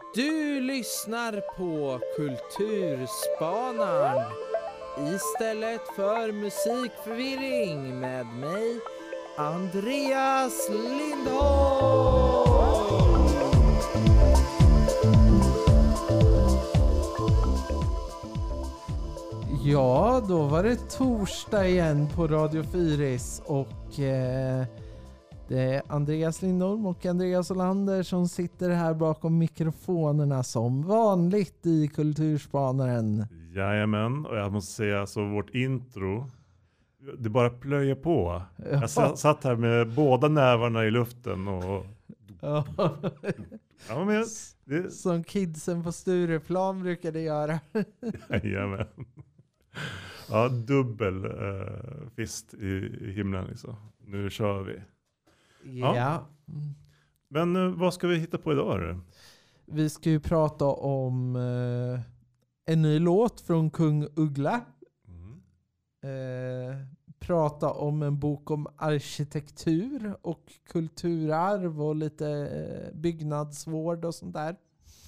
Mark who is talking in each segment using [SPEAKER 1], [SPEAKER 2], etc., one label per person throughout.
[SPEAKER 1] Du lyssnar på Kulturspanaren istället för musikförvirring med mig, Andreas Lindholm. Ja, då var det torsdag igen på Radio Fyris och det är Andreas Lindholm och Andreas Olander som sitter här bakom mikrofonerna som vanligt i Kulturspanaren.
[SPEAKER 2] Jajamän, och jag måste säga så vårt intro, det bara plöjer på. Jag satt här med båda nävarna i luften och...
[SPEAKER 1] Ja.
[SPEAKER 2] Ja, men
[SPEAKER 1] Som kidsen på Stureplan brukade göra.
[SPEAKER 2] Jajamän. Ja, dubbel fist i himlen liksom. Nu kör vi.
[SPEAKER 1] Ja.
[SPEAKER 2] Men vad ska vi hitta på idag då?
[SPEAKER 1] Vi ska ju prata om en ny låt från Kung Uggla. Prata om en bok om arkitektur och kulturarv och lite byggnadsvård och sånt där.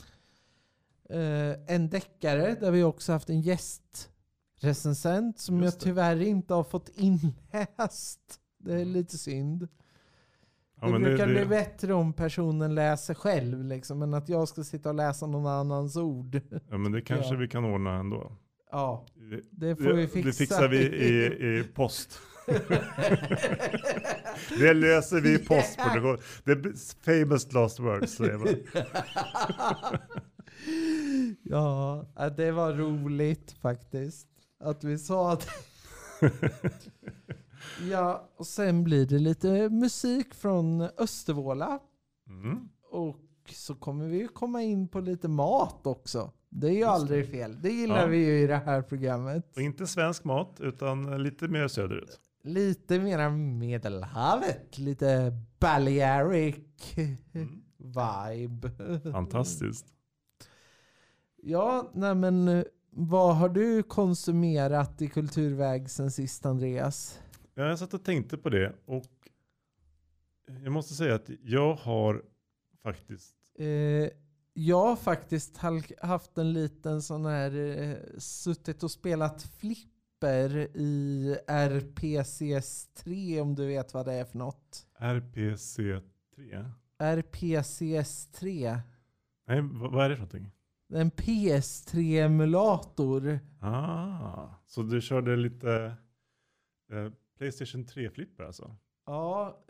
[SPEAKER 1] En deckare där vi också haft en gästrecensent som jag tyvärr inte har fått inläst. Det är lite synd.
[SPEAKER 2] Ja,
[SPEAKER 1] det
[SPEAKER 2] men
[SPEAKER 1] brukar bli bättre om personen läser själv liksom, än att jag ska sitta och läsa någon annans ord.
[SPEAKER 2] Ja, men det kanske vi kan ordna ändå.
[SPEAKER 1] Ja, det får vi fixa.
[SPEAKER 2] Det fixar vi i post. Det löser vi i postproduktion. Det är famous last words, säger man.
[SPEAKER 1] Ja, det var roligt faktiskt att vi sa det. Ja, och sen blir det lite musik från Östervåla. Och så kommer vi komma in på lite mat också. Det är ju aldrig fel. Det gillar vi ju i det här programmet.
[SPEAKER 2] Och inte svensk mat, utan lite mer söderut.
[SPEAKER 1] Lite mer Medelhavet. Lite Balearic vibe.
[SPEAKER 2] Fantastiskt.
[SPEAKER 1] Ja, nej men vad har du konsumerat i kulturväg sen sist, Andreas?
[SPEAKER 2] Ja, jag satt och tänkte på det och jag måste säga att jag har faktiskt haft en liten sån här suttit och spelat flipper i RPCS3, om du vet vad det är för något. RPC3?
[SPEAKER 1] RPCS3.
[SPEAKER 2] Nej, vad är det för någonting?
[SPEAKER 1] En PS3-emulator.
[SPEAKER 2] Så du körde lite PlayStation 3-flipper alltså?
[SPEAKER 1] Ja,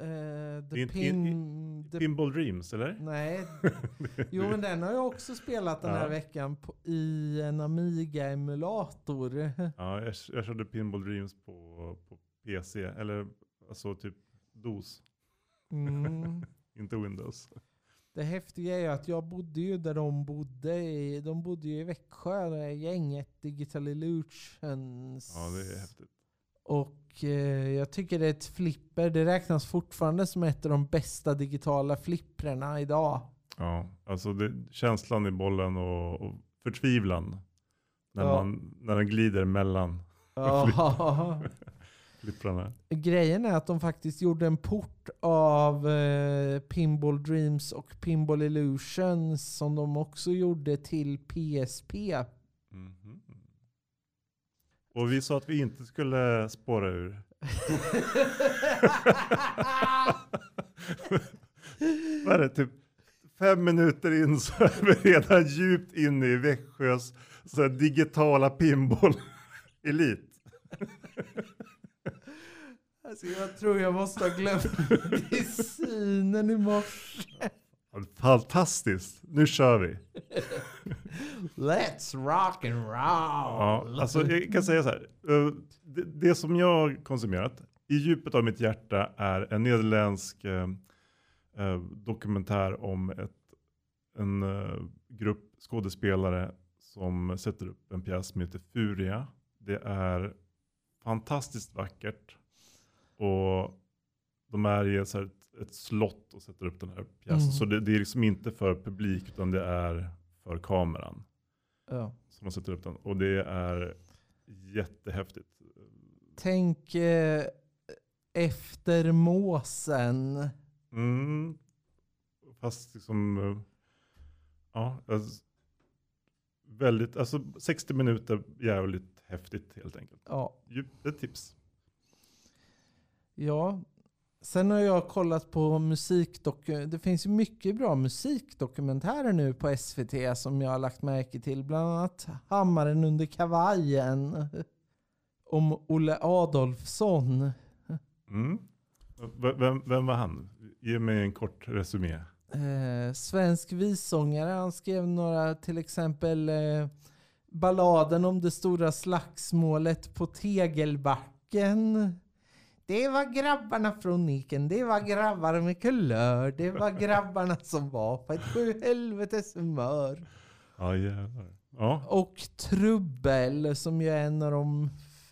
[SPEAKER 2] Pinball Dreams, eller?
[SPEAKER 1] Nej. Jo, men den har jag också spelat den här veckan i en Amiga-emulator.
[SPEAKER 2] Ja, jag körde Pinball Dreams på PC, eller alltså typ DOS. Inte Windows.
[SPEAKER 1] Det häftiga är ju att jag bodde ju där de bodde. De bodde ju i Växjö, det här gänget Digital Illusions.
[SPEAKER 2] Ja, det är häftigt.
[SPEAKER 1] Och jag tycker det är ett flipper. Det räknas fortfarande som ett av de bästa digitala flipprarna idag.
[SPEAKER 2] Ja, alltså känslan i bollen och förtvivlan när den glider mellan flipprarna.
[SPEAKER 1] Grejen är att de faktiskt gjorde en port av Pinball Dreams och Pinball Illusions som de också gjorde till PSP.
[SPEAKER 2] Och vi sa att vi inte skulle spåra ur. Vad är det? Typ 5 minuter in så är vi redan djupt inne i Växjös så digitala pinball-elit.
[SPEAKER 1] Alltså jag tror jag måste ha glömt medicinen i morse.
[SPEAKER 2] Fantastiskt. Nu kör vi.
[SPEAKER 1] Let's rock and roll.
[SPEAKER 2] Ja, alltså jag kan säga så här. Det som jag har konsumerat i djupet av mitt hjärta är en nederländsk dokumentär om en grupp skådespelare som sätter upp en pjäs som heter Furia. Det är fantastiskt vackert. Och de är i ett slott och sätter upp den här pjäsen. Så det är liksom inte för publik utan det är för kameran.
[SPEAKER 1] Ja.
[SPEAKER 2] Som man sätter upp den. Och det är jättehäftigt.
[SPEAKER 1] Tänk efter måsen.
[SPEAKER 2] Fast liksom Ja, alltså, väldigt, alltså 60 minuter jävligt häftigt helt enkelt.
[SPEAKER 1] Ja.
[SPEAKER 2] Ett tips.
[SPEAKER 1] Ja. Sen har jag kollat på det finns ju mycket bra musikdokumentärer nu på SVT som jag har lagt märke till. Bland annat Hammaren under kavajen om Olle Adolfsson.
[SPEAKER 2] Mm. Vem var han? Ge mig en kort resumé.
[SPEAKER 1] Svensk vissångare. Han skrev några, till exempel balladen om det stora slagsmålet på Tegelbacken. Det var grabbarna från Niken. Det var grabbar med kulör. Det var grabbarna som var på ett sjuhelvetes humör.
[SPEAKER 2] Ja, jävlar. Ja.
[SPEAKER 1] Och Trubbel som ju är en av de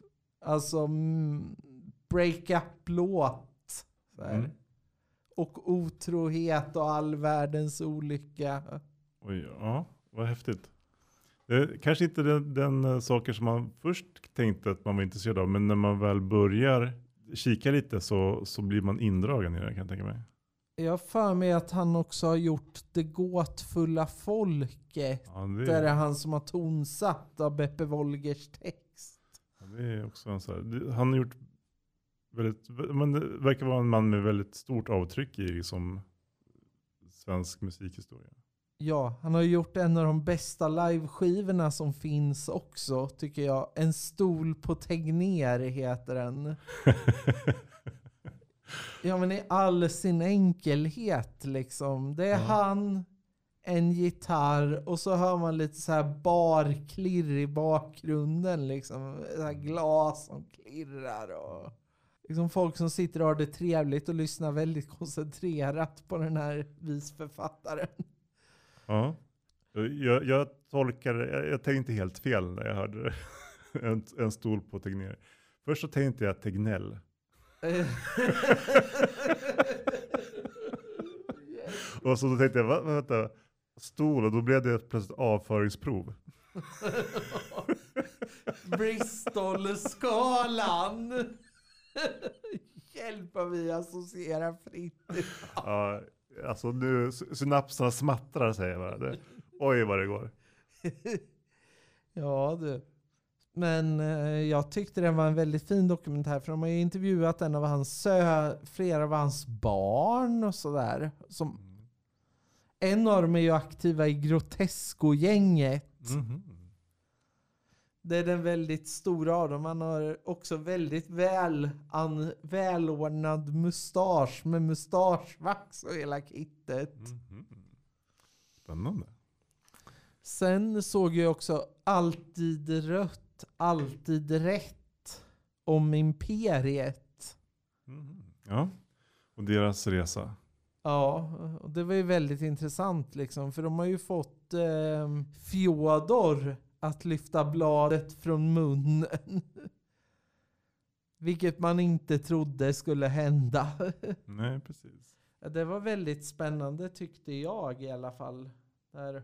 [SPEAKER 1] break-up-låt.
[SPEAKER 2] Mm.
[SPEAKER 1] Och otrohet och all världens olycka.
[SPEAKER 2] Oj, ja, vad häftigt. Det är kanske inte den saker som man först tänkte att man var intresserad av, men när man väl börjar kika lite så blir man indragen i det, kan jag tänka mig.
[SPEAKER 1] Jag för mig att han också har gjort Det gåtfulla folket.
[SPEAKER 2] Ja,
[SPEAKER 1] Där är han som har tonsatt av Beppe Wolgers text.
[SPEAKER 2] Ja, det är också en så här, han har gjort men det verkar vara en man med väldigt stort avtryck i liksom svensk musikhistoria.
[SPEAKER 1] Ja, han har gjort en av de bästa liveskivorna som finns också, tycker jag. En stol på Tegnér heter den. Ja, men i all sin enkelhet liksom. Det är han, en gitarr och så hör man lite så här barklirr i bakgrunden liksom. Så här glas som klirrar och liksom folk som sitter och har det trevligt och lyssnar väldigt koncentrerat på den här visförfattaren.
[SPEAKER 2] Ja. Jag jag tänkte helt fel när jag hörde en stol på Tegnér. Först så tänkte jag Tegnell. Och så då tänkte jag, vänta, stol, och då blev det plötsligt avföringsprov.
[SPEAKER 1] Bristol-skalan. Hjälp vad vi associerar fritt.
[SPEAKER 2] Ja, alltså nu synapserna smattrar, säger jag bara. Oj vad det går.
[SPEAKER 1] Ja du. Men jag tyckte den var en väldigt fin dokumentär, för de har ju intervjuat en av flera av hans barn och sådär. En av dem är ju aktiva i Grotesco-gänget.
[SPEAKER 2] Mm-hmm.
[SPEAKER 1] Det är den väldigt stora av dem. Han har också väldigt välordnad mustasch med mustaschvax och hela kittet.
[SPEAKER 2] Mm-hmm. Spännande.
[SPEAKER 1] Sen såg jag också Alltid rött, alltid rätt om Imperiet.
[SPEAKER 2] Mm. Ja, och deras resa.
[SPEAKER 1] Ja, och det var ju väldigt intressant liksom. För de har ju fått Fjodor att lyfta bladet från munnen. Vilket man inte trodde skulle hända.
[SPEAKER 2] Nej, precis.
[SPEAKER 1] Det var väldigt spännande tyckte jag i alla fall. Där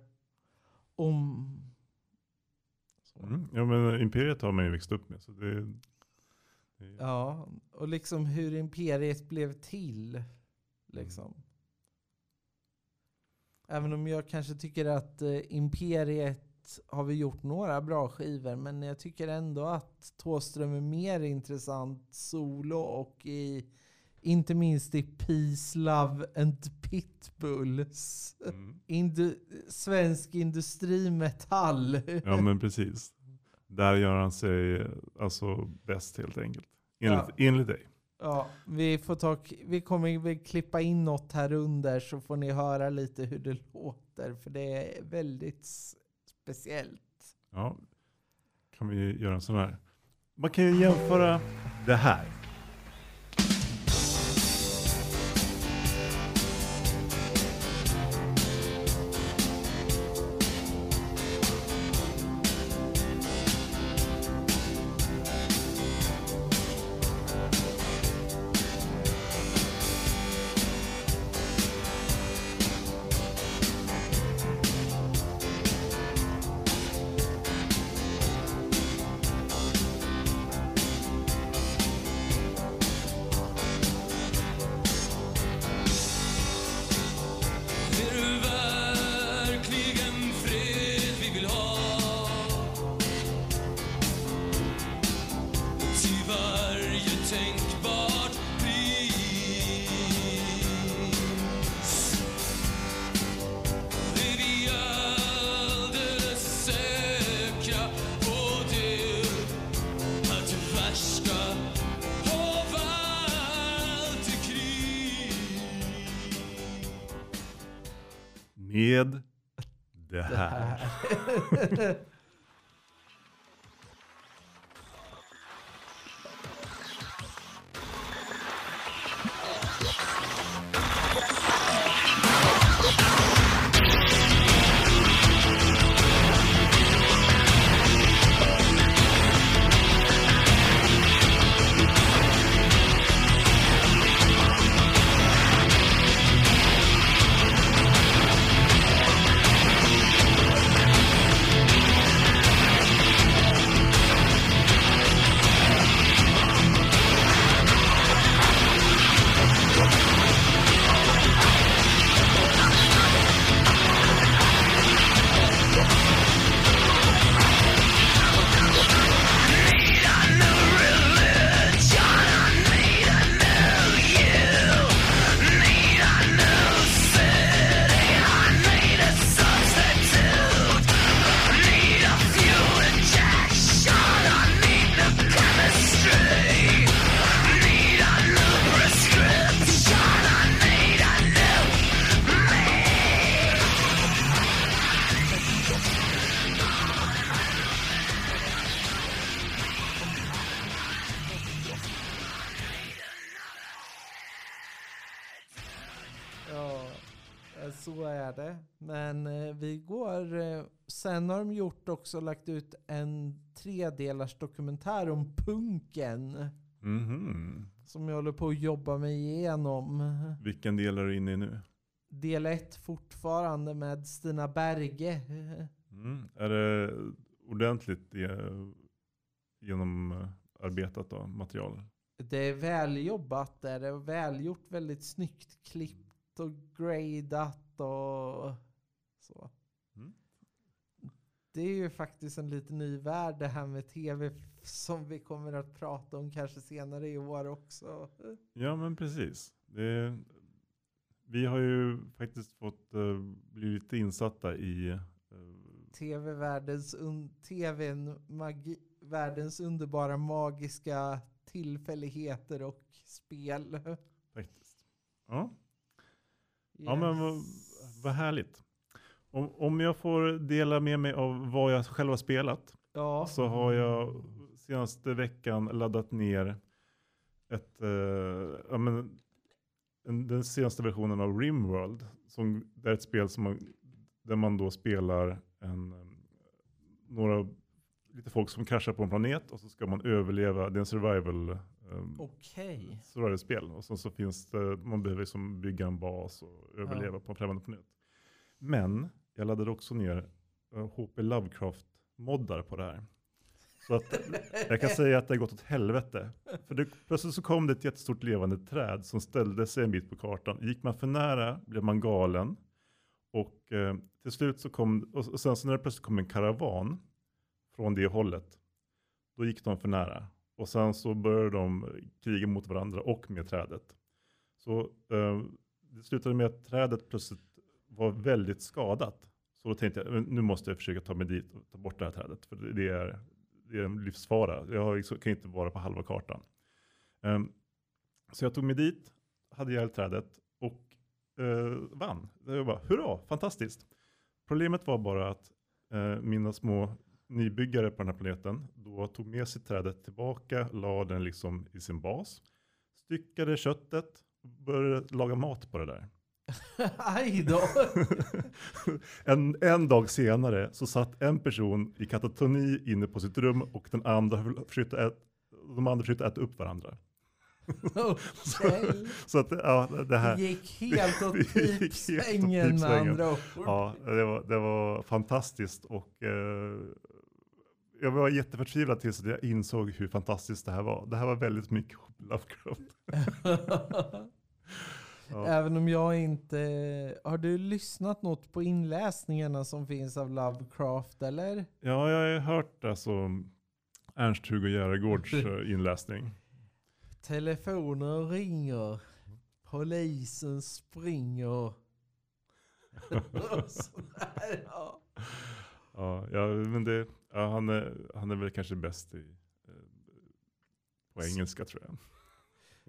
[SPEAKER 2] Ja, men Imperiet har man ju växt upp med. Så
[SPEAKER 1] Ja, och liksom hur Imperiet blev till. Liksom. Även om jag kanske tycker att Imperiet har vi gjort några bra skivor, men jag tycker ändå att Thåström är mer intressant solo och inte minst i Peace, Love and Pitbulls. Svensk industrimetall.
[SPEAKER 2] Ja, men precis. Där gör han sig alltså bäst helt enkelt. Enligt dig.
[SPEAKER 1] Ja, vi kommer väl klippa in något här under så får ni höra lite hur det låter, för det är väldigt speciellt.
[SPEAKER 2] Ja, kan vi göra en sån här. Man kan ju jämföra det här. med det här.
[SPEAKER 1] Ja, så är det. Men vi går... Sen har de gjort också lagt ut en 3-delars dokumentär om punken.
[SPEAKER 2] Mhm.
[SPEAKER 1] Som jag håller på att jobba mig igenom.
[SPEAKER 2] Vilken del är du inne i nu?
[SPEAKER 1] Del 1 fortfarande med Stina Berge.
[SPEAKER 2] Är det ordentligt genomarbetat då, material?
[SPEAKER 1] Det är väljobbat där. Det är välgjort, väldigt snyggt klippt och gradat och så.
[SPEAKER 2] Mm.
[SPEAKER 1] Det är ju faktiskt en lite ny värld det här med tv som vi kommer att prata om kanske senare i år också.
[SPEAKER 2] Ja, men precis. Vi har ju faktiskt fått bli lite insatta i världens underbara magiska tillfälligheter och spel. faktiskt. Ja,
[SPEAKER 1] Yes.
[SPEAKER 2] ja men vad härligt. Om jag får dela med mig av vad jag själv har spelat,
[SPEAKER 1] Ja.
[SPEAKER 2] så har jag senaste veckan laddat ner den senaste versionen av Rimworld, det är ett spel där man då spelar lite folk som kraschar på en planet, och så ska man överleva. Det är en survival spel, och så finns det, man behöver liksom bygga en bas och överleva på en främmande planet. Men jag laddade också ner HP Lovecraft-moddar på det här. Så att jag kan säga att det har gått åt helvete. För plötsligt så kom det ett jättestort levande träd som ställde sig en bit på kartan. Gick man för nära blev man galen. Och till slut så och sen så när det plötsligt kom en karavan från det hållet, då gick de för nära. Och sen så började de kriga mot varandra och med trädet. Så det slutade med att trädet plötsligt var väldigt skadat. Så då tänkte jag, nu måste jag försöka ta mig dit och ta bort det här trädet. För det är en livsfara. Kan inte vara på halva kartan. Så jag tog mig dit, hade ihjäl trädet och vann. Det var bara, hurra, fantastiskt. Problemet var bara att mina små nybyggare på den här planeten då tog med sig trädet tillbaka, la den liksom i sin bas, styckade köttet och började laga mat på det där.
[SPEAKER 1] Aj då!
[SPEAKER 2] en dag senare så satt en person i katatoni inne på sitt rum, och de andra försökte äta upp varandra.
[SPEAKER 1] Okay.
[SPEAKER 2] Så att, ja, det här
[SPEAKER 1] gick helt åt pipsvängen med andra ord.
[SPEAKER 2] Ja, det var fantastiskt, och jag var jätteförtvivlad tills jag insåg hur fantastiskt det här var. Det här var väldigt mycket Lovecraft. Ja.
[SPEAKER 1] Även om jag inte... Har du lyssnat något på inläsningarna som finns av Lovecraft, eller?
[SPEAKER 2] Ja, jag har hört Ernst-Hugo Järegårds inläsning.
[SPEAKER 1] Telefonen ringer. Polisen springer. Sådär, ja.
[SPEAKER 2] Ja, men han är väl kanske bäst på engelska, tror jag.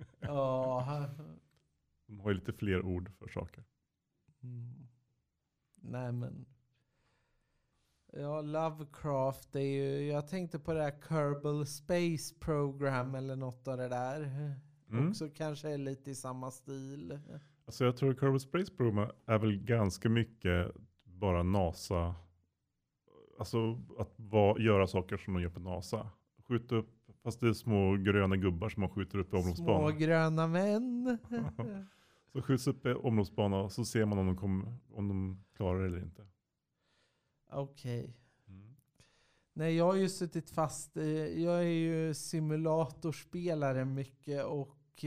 [SPEAKER 1] Ja.
[SPEAKER 2] De har ju lite fler ord för saker.
[SPEAKER 1] Mm. Nej men. Ja, Lovecraft är ju... Jag tänkte på det här Kerbal Space Program eller något av det där. Också kanske är lite i samma stil.
[SPEAKER 2] Alltså jag tror att Kerbal Space Program är väl ganska mycket bara NASA. Alltså att göra saker som de gör på NASA. Skjuta upp, fast det är små gröna gubbar som man skjuter upp i omloppsbanan.
[SPEAKER 1] Små gröna män.
[SPEAKER 2] Så skjuts upp i omloppsbanan och så ser man om de klarar det eller inte.
[SPEAKER 1] Okej. Nej, jag har ju suttit fast. Jag är ju simulatorspelare mycket och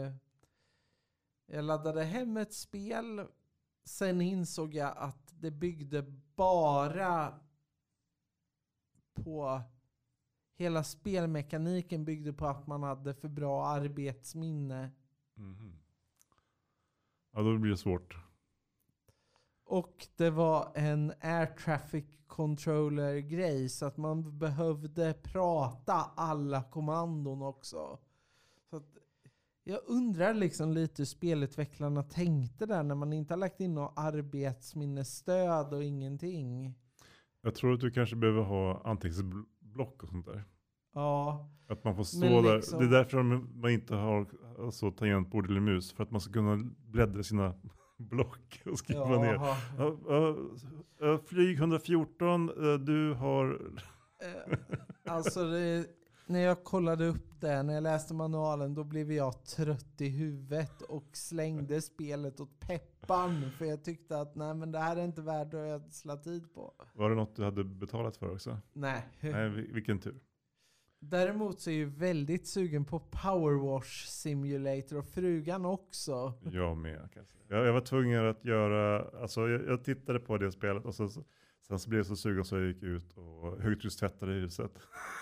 [SPEAKER 1] jag laddade hem ett spel. Sen insåg jag att det byggde bara på... Hela spelmekaniken byggde på att man hade för bra arbetsminne.
[SPEAKER 2] Ja, då blir det svårt.
[SPEAKER 1] Och det var en air traffic controller grej så att man behövde prata alla kommandon också. Så att jag undrar liksom lite hur spelutvecklarna tänkte där när man inte har lagt in något arbetsminnesstöd och ingenting.
[SPEAKER 2] Jag tror att du kanske behöver ha anteckningsblock och sånt där.
[SPEAKER 1] Ja.
[SPEAKER 2] Att man får stå
[SPEAKER 1] Men
[SPEAKER 2] där.
[SPEAKER 1] liksom...
[SPEAKER 2] Det är därför man inte har alltså, tangentbord eller mus. För att man ska kunna bläddra sina block och skriva ner. Flyg 114, du har...
[SPEAKER 1] Alltså när jag kollade upp det, när jag läste manualen, då blev jag trött i huvudet och slängde spelet åt pepparn. För jag tyckte att nej, men det här är inte värt att ödsla tid på.
[SPEAKER 2] Var det något du hade betalat för också?
[SPEAKER 1] Nej.
[SPEAKER 2] Nej, vilken tur.
[SPEAKER 1] Däremot så är jag ju väldigt sugen på Power Wash Simulator och frugan också.
[SPEAKER 2] Jag med. Jag var tvungen att göra, alltså jag tittade på det spelet och sen så blev jag så sugen så jag gick ut och högtryckstvättade i huset.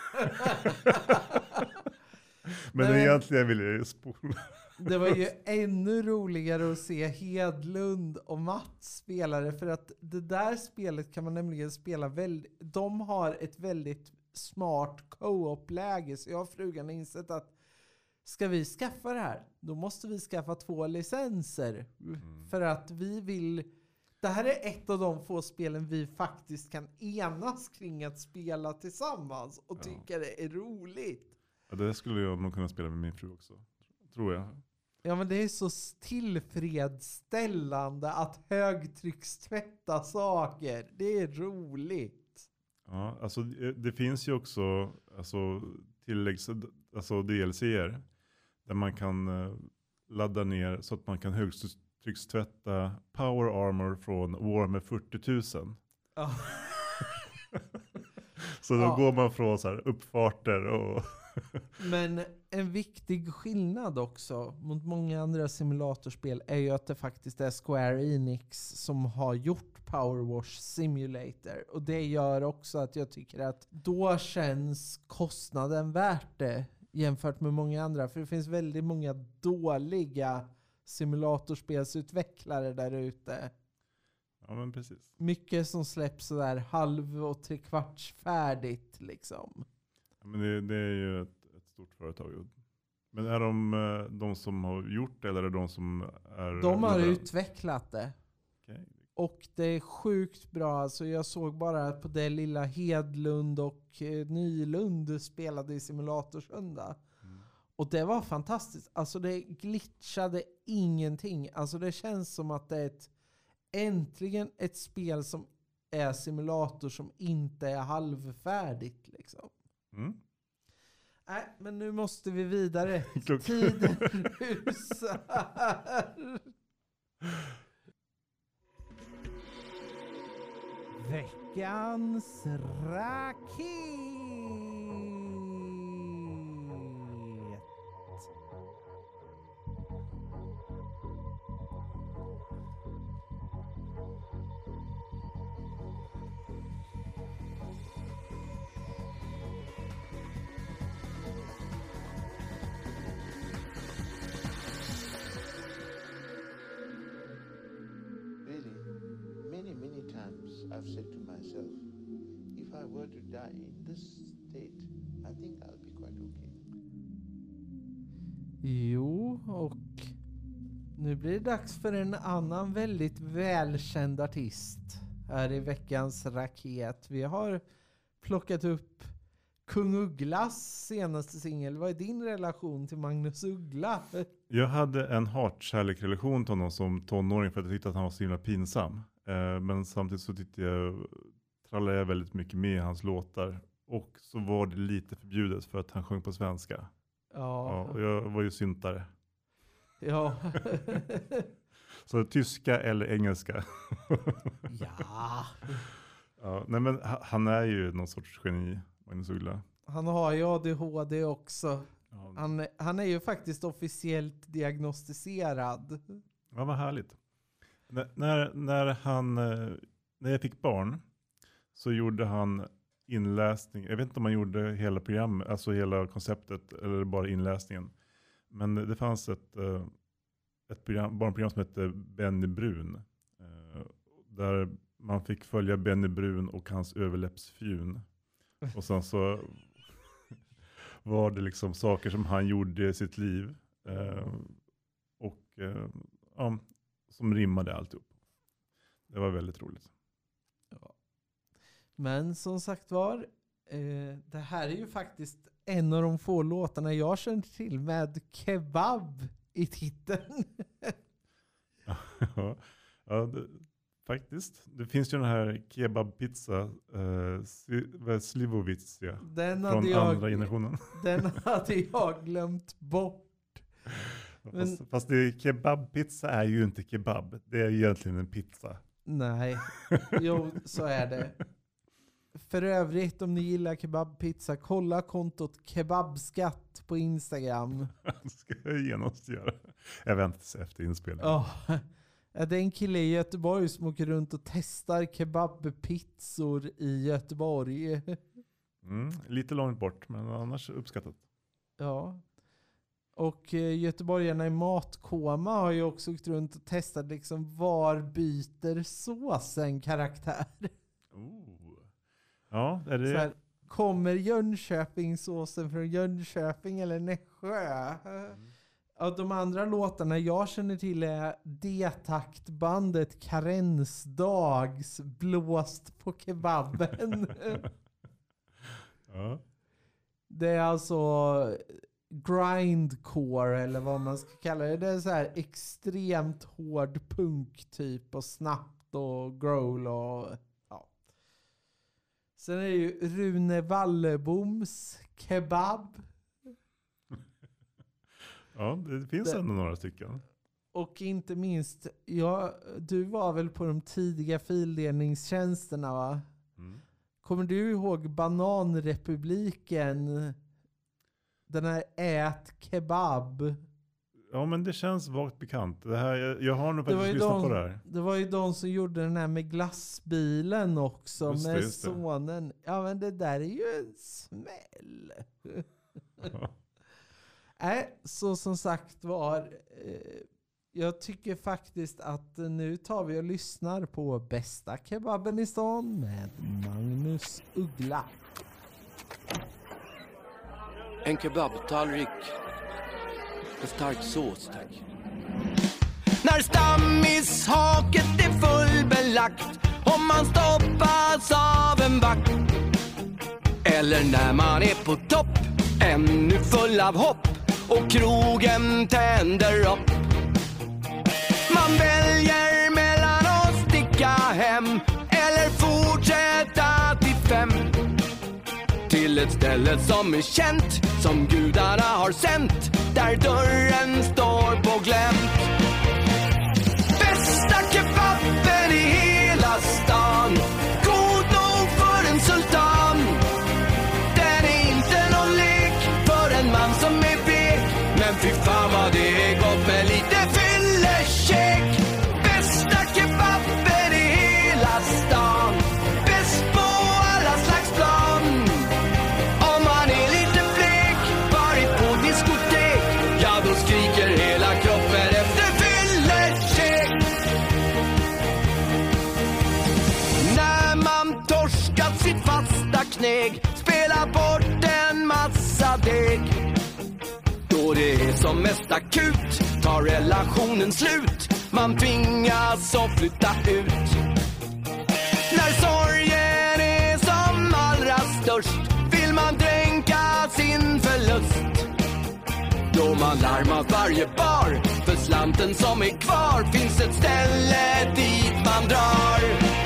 [SPEAKER 2] Men egentligen ville jag ju spola.
[SPEAKER 1] Det var ju ännu roligare att se Hedlund och Mats spelare, för att det där spelet kan man nämligen spela de har ett väldigt smart co-op-läge, så jag har frugan insett att ska vi skaffa det här, då måste vi skaffa 2 licenser. För att vi vill... Det här är ett av de få spelen vi faktiskt kan enas kring att spela tillsammans och tycka det är roligt.
[SPEAKER 2] Ja, det skulle jag nog kunna spela med min fru också, tror jag.
[SPEAKER 1] Ja, men det är så tillfredsställande att högtryckstvätta saker. Det är roligt.
[SPEAKER 2] Ja, alltså det finns ju också alltså DLC:er där man kan ladda ner så att man kan högtryckstvätta Power Armor från Warhammer 40 000.
[SPEAKER 1] Ja.
[SPEAKER 2] Så då går man från så här uppfarter och...
[SPEAKER 1] Men en viktig skillnad också mot många andra simulatorspel är ju att det faktiskt är Square Enix som har gjort Power Wash Simulator. Och det gör också att jag tycker att då känns kostnaden värt det jämfört med många andra. För det finns väldigt många dåliga simulatorspelsutvecklare där ute.
[SPEAKER 2] Ja, men precis.
[SPEAKER 1] Mycket som släpps sådär halv- och trekvarts färdigt liksom.
[SPEAKER 2] Ja, men det är ju ett stort företag. Men är de som har gjort det eller är det de som är...
[SPEAKER 1] De har utvecklat det.
[SPEAKER 2] Okay.
[SPEAKER 1] Och det är sjukt bra. Alltså jag såg bara på det lilla Hedlund och Nylund spelade i Simulatorsöndag. Och det var fantastiskt. Alltså det glitchade ingenting. Alltså det känns som att det är äntligen ett spel som är simulator som inte är halvfärdigt liksom. Nej, men nu måste vi vidare. Tiden rusar. Veckans raket.
[SPEAKER 3] I've said to myself, if I were to die in this state, I think I'll be quite okay.
[SPEAKER 1] Jo, och nu blir det dags för en annan väldigt välkänd artist. här i veckans raket. Vi har plockat upp Kung Ugglas senaste singel. Vad är din relation till Magnus Uggla?
[SPEAKER 2] Jag hade en hatkärlekrelation till honom som tonåring för att jag tyckte att han var så himla pinsam. Men samtidigt så trallade jag väldigt mycket med i hans låtar. Och så var det lite förbjudet för att han sjöng på svenska. Ja, och jag var ju syntare.
[SPEAKER 1] Ja.
[SPEAKER 2] Så tyska eller engelska.
[SPEAKER 1] Ja.
[SPEAKER 2] Ja, nej men han är ju någon sorts geni, Magnus Uggla.
[SPEAKER 1] Han har ju ADHD också.
[SPEAKER 2] Ja.
[SPEAKER 1] Han är ju faktiskt officiellt diagnostiserad.
[SPEAKER 2] Ja, vad härligt. När jag fick barn så gjorde han inläsning. Jag vet inte om han gjorde hela programmet, alltså hela konceptet eller bara inläsningen. Men det fanns ett barnprogram som hette Benny Brun. Där man fick följa Benny Brun och hans överläppsfjun. Och sen så var det liksom saker som han gjorde i sitt liv. Som rimmade alltihop. Det var väldigt roligt.
[SPEAKER 1] Ja. Men som sagt var, det här är ju faktiskt en av de få låtarna jag känner till med kebab i titeln.
[SPEAKER 2] Faktiskt. Det finns ju den här kebabpizza Slivovitsia från andra generationen.
[SPEAKER 1] Den hade jag glömt bort.
[SPEAKER 2] Fast kebabpizza är ju inte kebab. Det är egentligen en pizza.
[SPEAKER 1] Nej, jo så är det. För övrigt, om ni gillar kebabpizza, kolla kontot Kebabskatt på Instagram.
[SPEAKER 2] Ska jag genast göra. Jag väntar efter inspelningen.
[SPEAKER 1] Ja, det är en kille i Göteborg som åker runt och testar kebabpizzor i Göteborg.
[SPEAKER 2] Lite långt bort, men annars uppskattat.
[SPEAKER 1] Ja. Och göteborgarna i matkoma har ju också åkt runt och testat liksom var byter såsen karaktär.
[SPEAKER 2] Ja, är det...
[SPEAKER 1] Så här, kommer Jönköpingssåsen från Jönköping eller Nässjö? Av de andra låtarna jag känner till är D-taktbandet Karensdags Blåst på kebaben.
[SPEAKER 2] Ja.
[SPEAKER 1] Det är alltså grindcore eller vad man ska kalla det. Det är så här extremt hård punk typ och snabbt och growl och ja. Sen är det ju Rune Walleboms Kebab.
[SPEAKER 2] Ja, det finns ändå några stycken.
[SPEAKER 1] Och inte minst, du var väl på de tidiga fildelningstjänsterna, va? Kommer du ihåg Bananrepubliken? Den här Ät Kebab.
[SPEAKER 2] Ja, men det känns vagt bekant. Det här, jag har nog faktiskt lyssnat på det här.
[SPEAKER 1] Det var ju de som gjorde den här med glassbilen också.
[SPEAKER 2] Just
[SPEAKER 1] med
[SPEAKER 2] det.
[SPEAKER 1] sonen. Ja, men det där är ju en smäll.
[SPEAKER 2] Ja.
[SPEAKER 1] Så som sagt var, jag tycker faktiskt att nu tar vi och lyssnar på Bästa kebaben i stan med Magnus Uggla.
[SPEAKER 4] En kebabtallrik med stark sås, tack. När stammishaket är fullbelagt, om man stoppas av en vakt, eller när man är på topp, ännu full av hopp, och krogen tänder upp. Man väljer mellan att sticka hem eller fortsätta till 5, till ett ställe som är känt, som gudarna har sänt, där dörren står på glänt. Bästa kebaben i hela stan, god nog för en sultan. Den är inte någon lek för en man som är vek, men fy fan vad det är gott med lite fyllekäk. Bästa kebaben i hela stan, bäst på alla slags plan. Om man är lite blek, varit på diskotek, ja då skriker hela kroppen efter fyllekäk. När man torskat sitt fasta knägg, spelar bort en massa deg, då det är som mest akut, tar relationen slut, man tvingas att flytta ut. Och man larmar varje bar. För slanten som är kvar finns ett ställe dit man drar.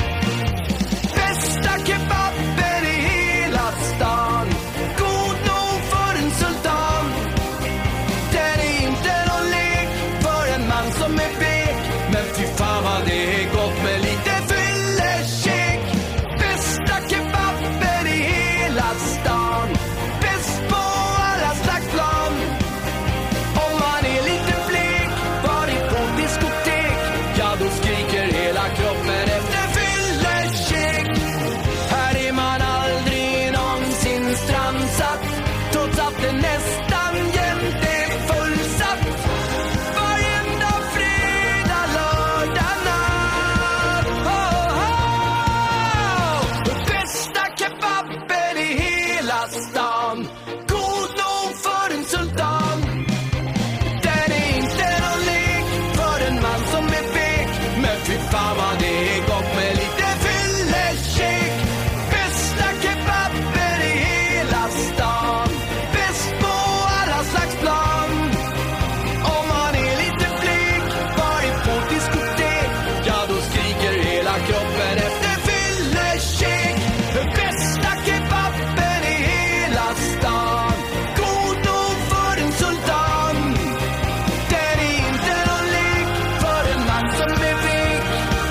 [SPEAKER 4] Bästa kebaben i hela stan. God nog för en sultan. Den är inte någon lek för en man som är vek. Men fy fan vad det är gott med lite fyllekäk. Bästa kebaben i hela stan. Bäst på alla slags plan. Om man är lite blek, varit på diskotek, ja då skriker hela kroppen efter fyllekäk. Här är man aldrig någonsin strandsatt, trots att det nästan jämt är fullsatt. Varenda fredag, lördag natt. Oh, oh. Bästa kebaben i hela stan. God nog för en sultan. Den är inte någon lek för en man som är vek. Men fy fan vad det är gott med lite fyllekäk. Bästa kebaben i hela stan. Bäst på alla slags plan. Om man är lite blek, varit på diskotek, ja då skriker hela kroppen efter fyllekäk. Bästa kebaben i hela stan. God nog för en sultan. Den är inte någon lek för en man som är vek.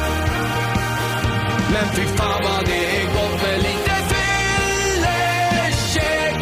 [SPEAKER 4] Men fy fan vad det är gott med lite fyllekäk.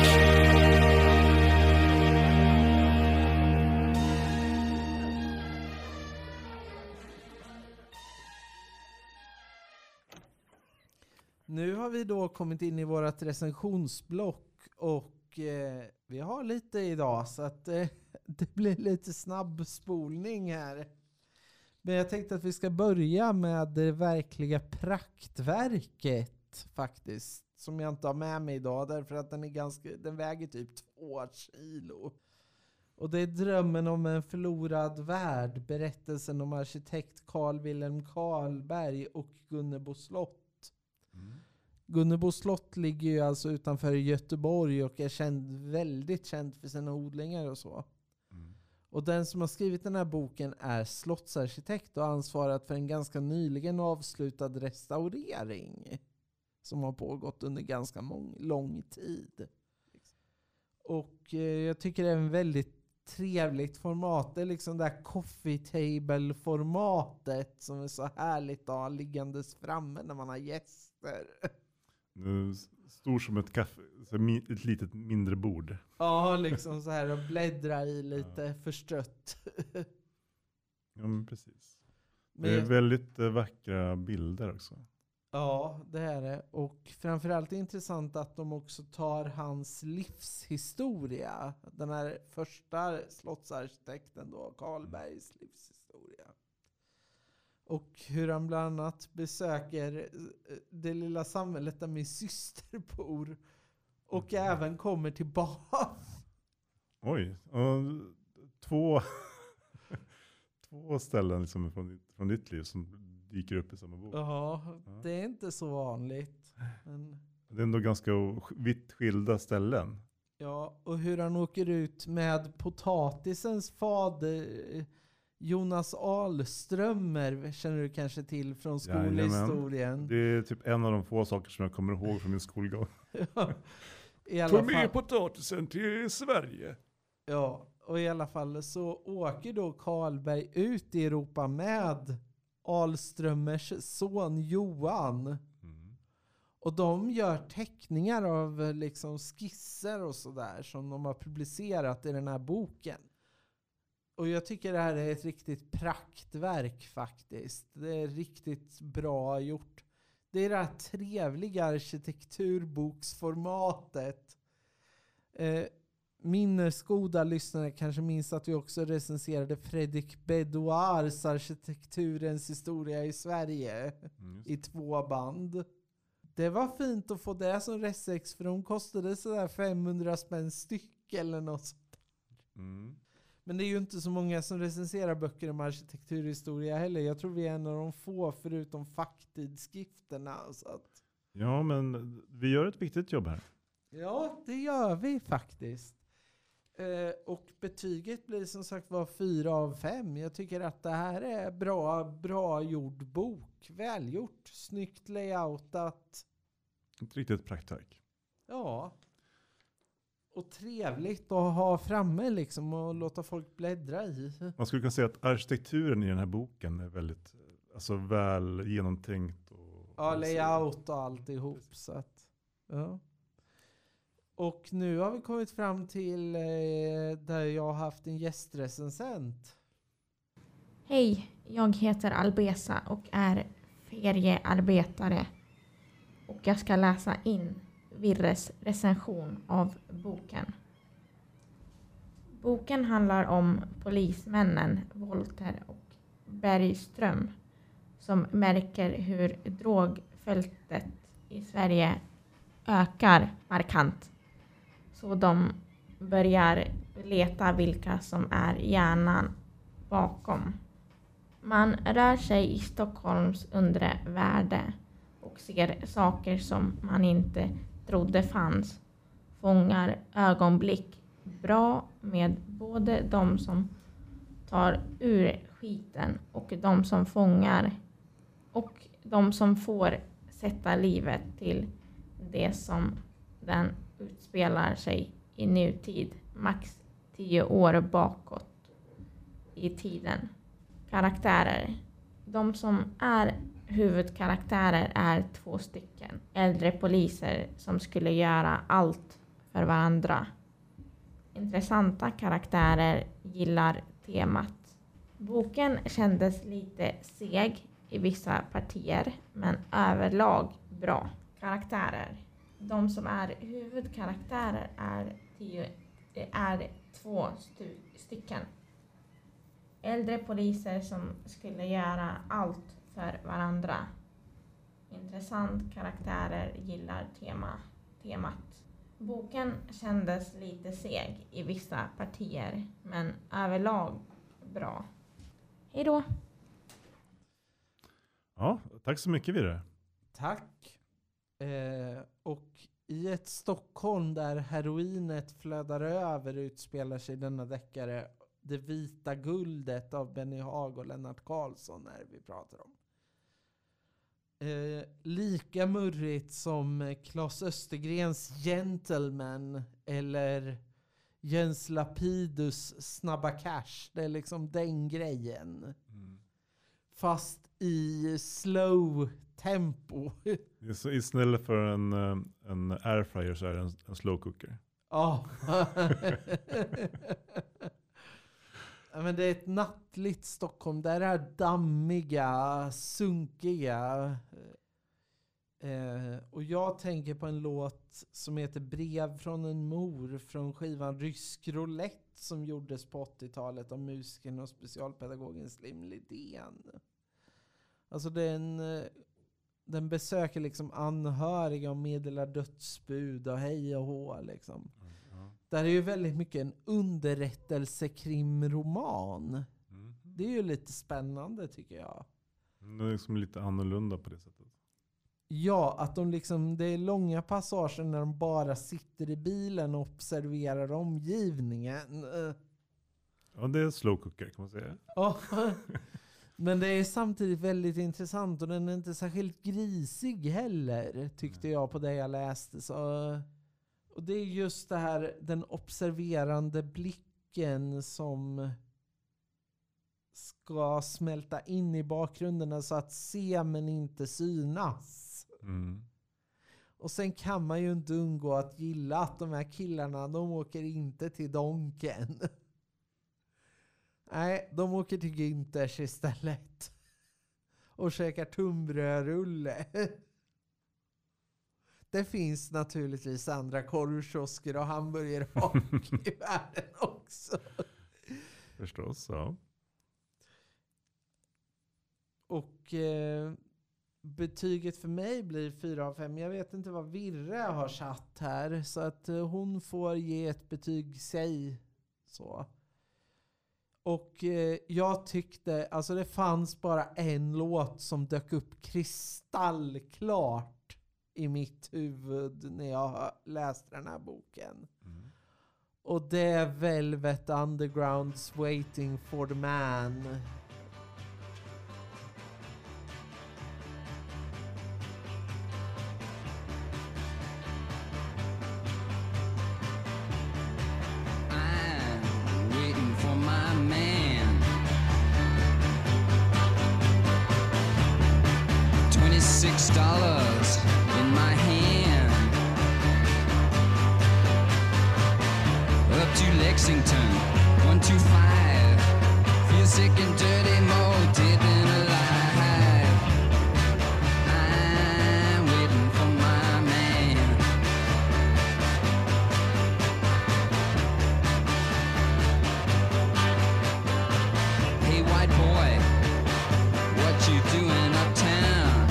[SPEAKER 1] Nu har vi då kommit in i vårat recensionsblock och vi har lite idag så att det blir lite snabbspolning här. Men jag tänkte att vi ska börja med det verkliga praktverket faktiskt. Som jag inte har med mig idag därför att den väger typ 2 kilo. Och det är Drömmen om en förlorad värld. Berättelsen om arkitekt Carl Wilhelm Karlberg och Gunnebo slott. Gunnebo slott ligger ju alltså utanför Göteborg och är väldigt känd för sina odlingar och så. Och den som har skrivit den här boken är slottsarkitekt och ansvarat för en ganska nyligen avslutad restaurering som har pågått under ganska lång tid. Och jag tycker det är en väldigt trevligt format. Det är liksom det här coffee table-formatet som är så härligt att ha liggandes framme när man har gäster.
[SPEAKER 2] Stor som ett kaffe, så ett litet mindre bord.
[SPEAKER 1] Ja, liksom så här och bläddra i lite förstrött.
[SPEAKER 2] Ja, men precis. Det är väldigt vackra bilder också.
[SPEAKER 1] Ja, det är det. Och framförallt är det intressant att de också tar hans livshistoria. Den här första slottsarkitekten då, Karlbergs livshistoria. Och hur han bland annat besöker det lilla samhället där min syster bor. Och även kommer tillbaka.
[SPEAKER 2] Oj, två ställen liksom från ditt liv som dyker upp i samma bok.
[SPEAKER 1] Ja, det är inte så vanligt. Men...
[SPEAKER 2] Det är ändå ganska vitt skilda ställen.
[SPEAKER 1] Ja, och hur han åker ut med potatisens fader Jonas Ahlströmer känner du kanske till från skolhistorien.
[SPEAKER 2] Det är typ en av de få saker som jag kommer ihåg från min skolgång.
[SPEAKER 1] Ja,
[SPEAKER 2] ta med potatisen till Sverige.
[SPEAKER 1] Ja, och i alla fall så åker då Karlberg ut i Europa med Ahlströmers son Johan. Och de gör teckningar av liksom skisser och sådär som de har publicerat i den här boken. Och jag tycker det här är ett riktigt praktverk faktiskt. Det är riktigt bra gjort. Det är det här trevliga arkitekturboksformatet. Minnesgoda lyssnare kanske minns att vi också recenserade Fredrik Bedouars arkitekturens historia i Sverige i 2 band. Det var fint att få det som resex för de kostade sådär 500 spänn styck eller något sånt. Men det är ju inte så många som recenserar böcker om arkitekturhistoria heller. Jag tror vi är en av de få förutom facktidskrifterna. Så att...
[SPEAKER 2] Ja, men vi gör ett viktigt jobb här.
[SPEAKER 1] Ja, det gör vi faktiskt. Och betyget blir som sagt var 4 av 5. Jag tycker att det här är bra gjord bok. Välgjort, snyggt layoutat.
[SPEAKER 2] Ett riktigt praktverk.
[SPEAKER 1] Ja. Och trevligt att ha framme liksom och låta folk bläddra i.
[SPEAKER 2] Man skulle kunna säga att arkitekturen i den här boken är väldigt väl genomtänkt.
[SPEAKER 1] Ja, layout och alltihop. Så att, ja. Och nu har vi kommit fram till där jag har haft en gästrecensent.
[SPEAKER 5] Hej, jag heter Albesa och är feriearbetare. Och jag ska läsa in Virres recension av boken. Boken handlar om polismännen Volter och Bergström som märker hur drogfältet i Sverige ökar markant. Så de börjar leta vilka som är hjärnan bakom. Man rör sig i Stockholms undre värld och ser saker som man inte trodde fanns. Fångar ögonblick bra med både de som tar ur skiten och de som fångar och de som får sätta livet till det som den utspelar sig i nutid, max 10 år bakåt i tiden. Karaktärer. De som är huvudkaraktärer är 2 stycken äldre poliser som skulle göra allt för varandra. Intressanta karaktärer, gillar temat. Boken kändes lite seg i vissa partier, men överlag bra. Karaktärer. De som är huvudkaraktärer är 2 stycken. Äldre poliser som skulle göra allt för varandra. Intressant karaktärer, gillar temat. Boken kändes lite seg i vissa partier, men överlag bra. Hej då!
[SPEAKER 2] Ja, tack så mycket Virre.
[SPEAKER 1] Tack. Och i ett Stockholm där heroinet flödar över utspelar sig denna deckare Det vita guldet av Benny Haag och Lennart Karlsson när vi pratar om. Lika murrigt som Claes Östergrens Gentleman eller Jens Lapidus Snabba Cash. Det är liksom den grejen. Fast i slow tempo.
[SPEAKER 2] Istället för en airfryer så är det en slow cooker.
[SPEAKER 1] Ja. Ja, men det är ett nattligt Stockholm. Där är dammiga, sunkiga. Och jag tänker på en låt som heter Brev från en mor från skivan Rysk roulette som gjordes på 80-talet av musikern och specialpedagogen Slim Lidén. Alltså den besöker liksom anhöriga och meddelar dödsbud och hej och hå liksom. Där är ju väldigt mycket en underrättelsekrimroman. Det är ju lite spännande tycker jag.
[SPEAKER 2] Det är liksom lite annorlunda på det sättet.
[SPEAKER 1] Ja, att de liksom, det är långa passager när de bara sitter i bilen och observerar omgivningen.
[SPEAKER 2] Ja, det är slow cooker kan man säga.
[SPEAKER 1] Ja. Men det är samtidigt väldigt intressant och den är inte särskilt grisig heller tyckte jag på det jag läste. Så, och det är just det här, den observerande blicken som ska smälta in i bakgrunden så att se men inte synas. Och sen kan man ju inte undgå att gilla att de här killarna, de åker inte till Donken. Nej, de åker till Günthers istället. Och käkar tunnbrödrulle. Det finns naturligtvis andra korvkiosker och hamburgerhak i världen också.
[SPEAKER 2] Förstås, ja.
[SPEAKER 1] Och betyget för mig blir 4 av 5. Jag vet inte vad Virre har satt här. Så att hon får ge ett betyg sig. Så. Och jag tyckte, alltså det fanns bara en låt som dök upp kristallklart i mitt huvud när jag läste den här boken. Och det är Velvet Undergrounds Waiting for the Man.
[SPEAKER 6] I'm waiting for my man. $26 in my hand. Up to Lexington, 125. Feel sick and dirty, more dead than alive. I'm waiting for my man. Hey, white boy, what you doing uptown?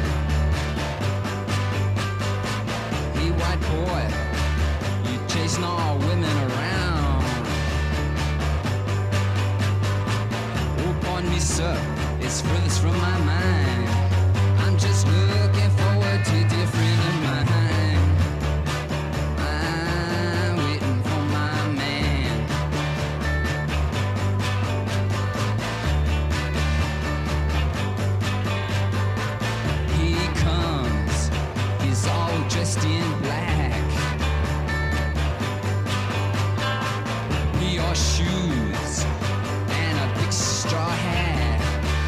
[SPEAKER 6] Hey, white boy, you chasing all women around. Oh, pardon me, sir, it's furthest from my mind. I'm just looking forward to different of mine. I'm waiting for my man. He comes, he's all dressed in black. He wore shoes and a big straw hat.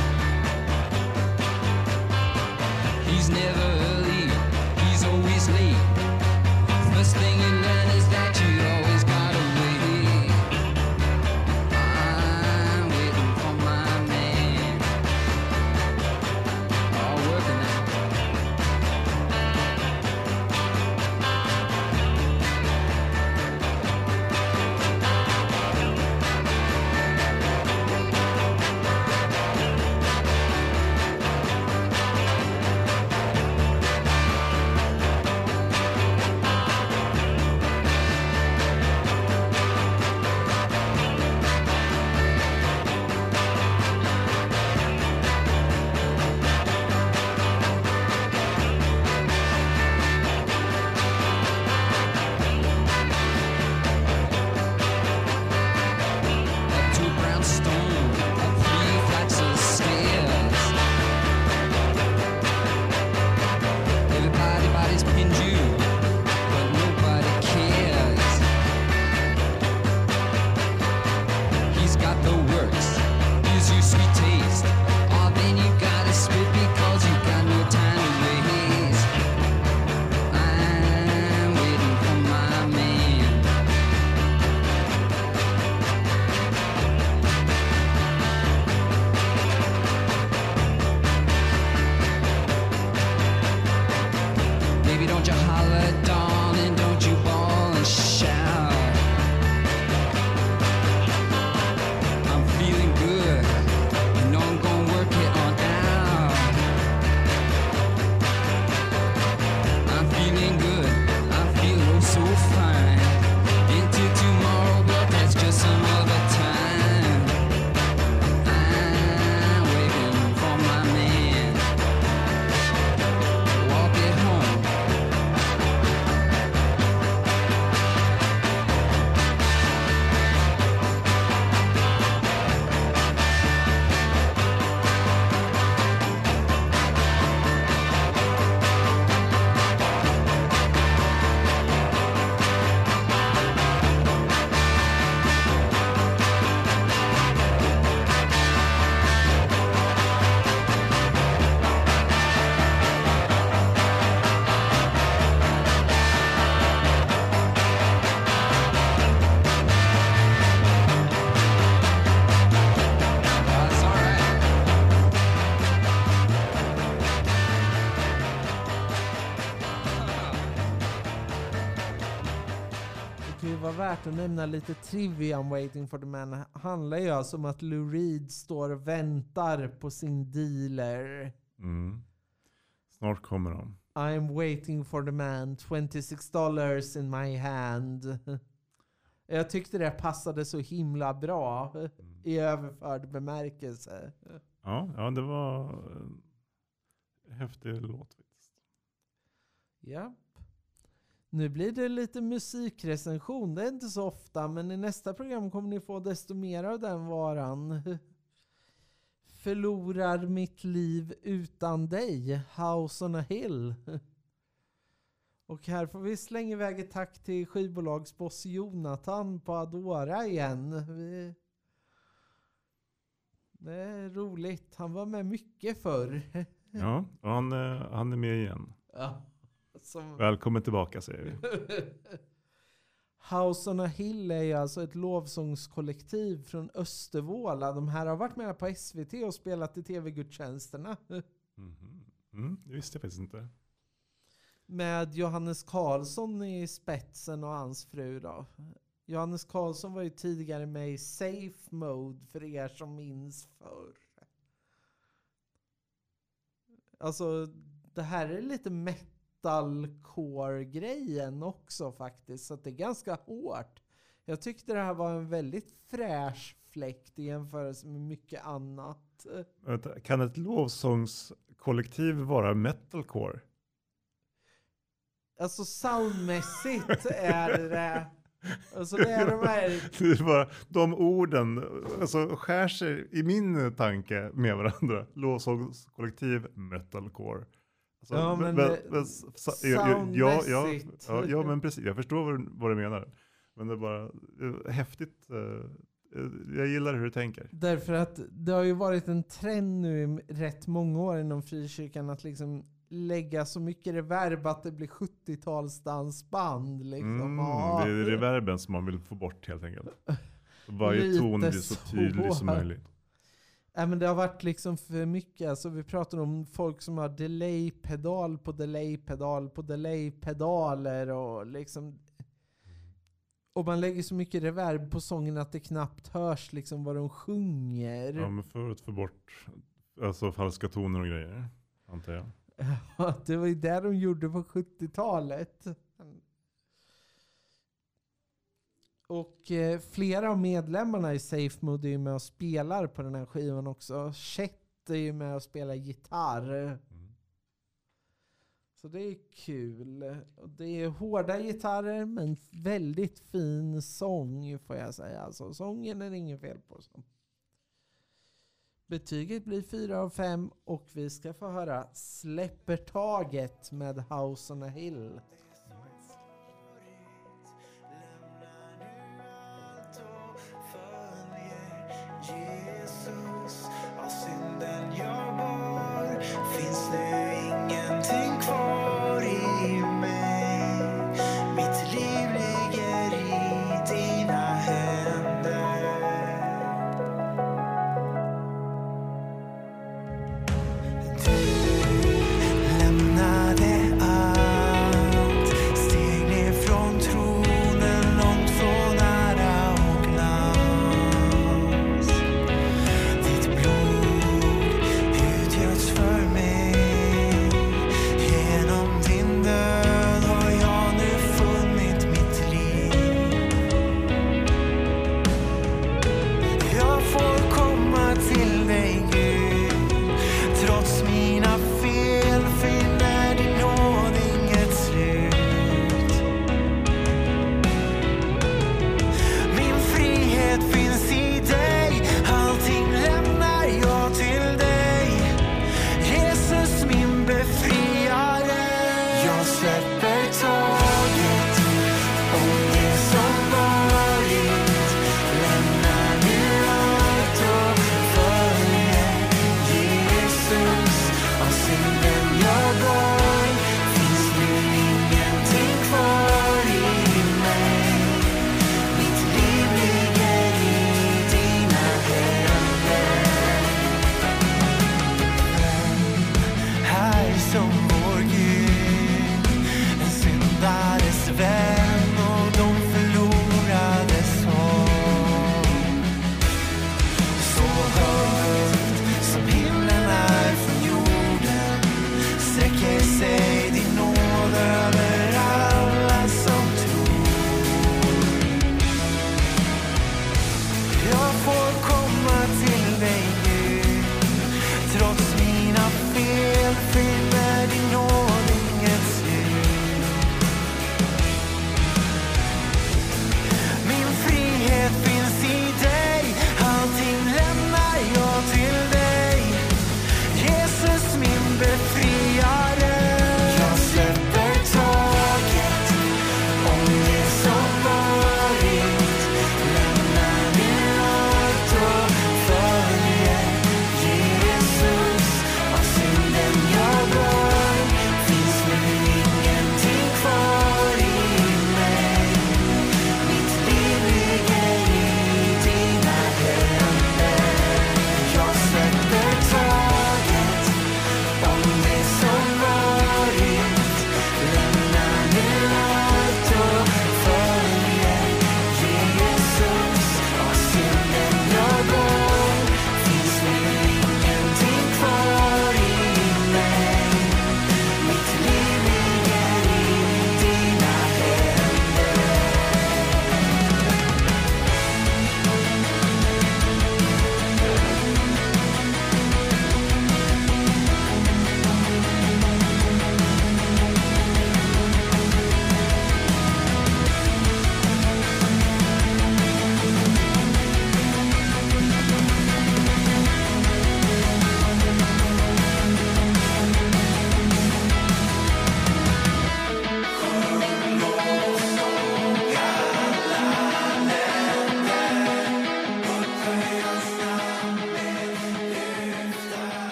[SPEAKER 6] He's never early, he's always late. First thing you learn is that you always gotta wait. I'm waiting for my man. All working out. Up to a brownstone, up 3 flights of stairs. Everybody's pinned you, but nobody cares. He's got the works, gives you sweet taste. Oh, then you gotta spit because you got no time to waste. I'm waiting for my man. Baby, don't you holler, darling, don't you bawl and shout. I'm feeling good, you know I'm gonna work it on out. I'm feeling good, I feel oh so fine. Into tomorrow, but that's just some other time. I'm waiting for my man. Walk it home. That's all right.
[SPEAKER 1] Det kan ju vara värt att nämna lite trivia om Waiting for the Man. Handlar ju alltså om att Lou Reed står och väntar på sin dealer.
[SPEAKER 2] Mm. Snart kommer de.
[SPEAKER 1] I'm waiting for the man, $26 in my hand. Jag tyckte det passade så himla bra i överförd bemärkelse.
[SPEAKER 2] Ja, det var en häftig låt.
[SPEAKER 1] Ja. Nu blir det lite musikrecension. Det är inte så ofta, men i nästa program kommer ni få desto mer av den varan. Förlorar mitt liv utan dig. House on a Hill. Och här får vi slänga iväg ett tack till skivbolagsboss Jonathan på Adora igen. Det är roligt. Han var med mycket förr.
[SPEAKER 2] Ja, och han är med igen.
[SPEAKER 1] Ja.
[SPEAKER 2] Välkommen tillbaka, säger vi.
[SPEAKER 1] House on a Hill är ju alltså ett lovsångskollektiv från Östervåla. De här har varit med på SVT och spelat i tv-gudstjänsterna.
[SPEAKER 2] Det visste jag faktiskt inte.
[SPEAKER 1] Med Johannes Karlsson i spetsen och hans fru då. Johannes Karlsson var ju tidigare med i Safe Mode för er som minns förr. Alltså det här är lite metalcore-grejen också faktiskt. Så att det är ganska hårt. Jag tyckte det här var en väldigt fräsch fläkt i jämförelse med mycket annat.
[SPEAKER 2] Kan ett lovsångskollektiv vara metalcore?
[SPEAKER 1] Alltså soundmässigt är det... Alltså det är de här...
[SPEAKER 2] Det är bara, de orden alltså, skär sig i min tanke med varandra. Lovsångskollektiv, metalcore. Alltså,
[SPEAKER 1] Ja, men soundmässigt.
[SPEAKER 2] Ja, men precis. Jag förstår vad du menar. Men det är bara häftigt. Jag gillar hur du tänker.
[SPEAKER 1] Därför att det har ju varit en trend nu i rätt många år inom frikyrkan att liksom lägga så mycket reverb att det blir 70-talsdansband. Liksom.
[SPEAKER 2] Det är reverben som man vill få bort helt enkelt. Varje ton blir så tydlig som möjligt.
[SPEAKER 1] Men det har varit liksom för mycket. Alltså vi pratar om folk som har delay-pedal på delay-pedal på delay-pedaler och liksom... Och man lägger så mycket reverb på sången att det knappt hörs liksom vad de sjunger.
[SPEAKER 2] Ja, men för att få bort alltså falska toner och grejer, antar jag.
[SPEAKER 1] Ja, det var ju det de gjorde på 70-talet. Och flera av medlemmarna i Safe Mode är ju med och spelar på den här skivan också. Chet är ju med och spelar gitarr. Så det är kul. Och det är hårda gitarrer men väldigt fin sång får jag säga. Alltså sången är det inget fel på. Så. Betyget blir 4 av 5 och vi ska få höra Släpper taget med House on a Hill.
[SPEAKER 7] Jesus, av synden jag bar, finns nu ingenting kvar i mig. Mitt liv ligger i dina händer. Du lämnade allt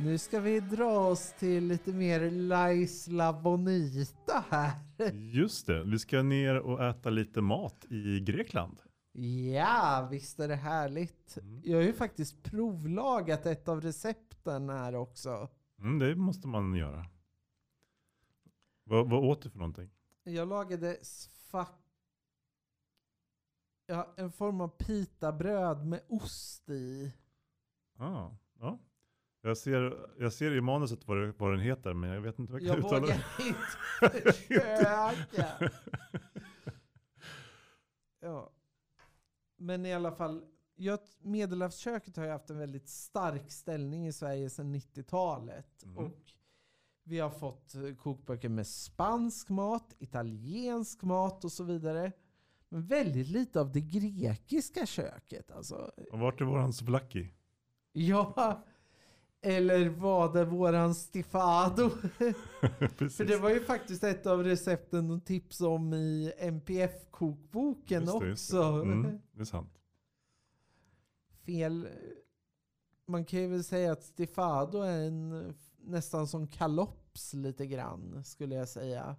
[SPEAKER 1] Nu ska vi dra oss till lite mer La Isla Bonita här.
[SPEAKER 2] Just det, vi ska ner och äta lite mat i Grekland.
[SPEAKER 1] Ja, visst är det härligt. Jag har ju faktiskt provlagat ett av recepten här också.
[SPEAKER 2] Det måste man göra. Vad åt du för någonting?
[SPEAKER 1] Jag lagade en form av pitabröd med ost i.
[SPEAKER 2] Ja. Jag ser i manuset vad den heter, men jag vet inte vad jag
[SPEAKER 1] Jag
[SPEAKER 2] kan uttala.
[SPEAKER 1] vågar inte försöka. Ja. Men i alla fall, Medelhavsköket har ju haft en väldigt stark ställning i Sverige sedan 90-talet. Och vi har fått kokböcker med spansk mat, italiensk mat och så vidare. Men väldigt lite av det grekiska köket. Alltså.
[SPEAKER 2] Och vart är våran souvlaki?
[SPEAKER 1] Ja, eller var det våran stifado? För det var ju faktiskt ett av recepten och tips om i MPF-kokboken också.
[SPEAKER 2] Det är sant.
[SPEAKER 1] Fel. Man kan ju väl säga att stifado är nästan som kalops lite grann, skulle jag säga.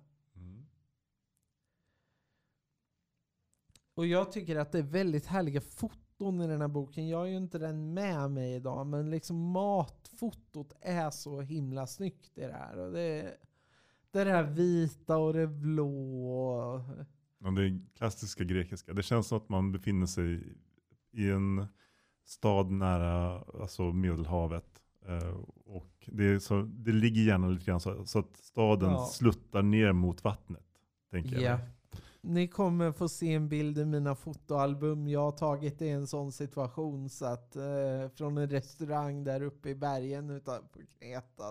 [SPEAKER 1] Och jag tycker att det är väldigt härliga foton i den här boken. Jag har ju inte den med mig idag, men liksom matfotot är så himla snyggt i det här. Och det här vita och det blå.
[SPEAKER 2] Ja, det är klassiska grekiska. Det känns som att man befinner sig i en stad nära Medelhavet. Och det ligger gärna lite grann så att staden sluttar ner mot vattnet, tänker jag.
[SPEAKER 1] Ni kommer få se en bild i mina fotoalbum jag har tagit i en sån situation, så att från en restaurang där uppe i bergen utanför Kreta.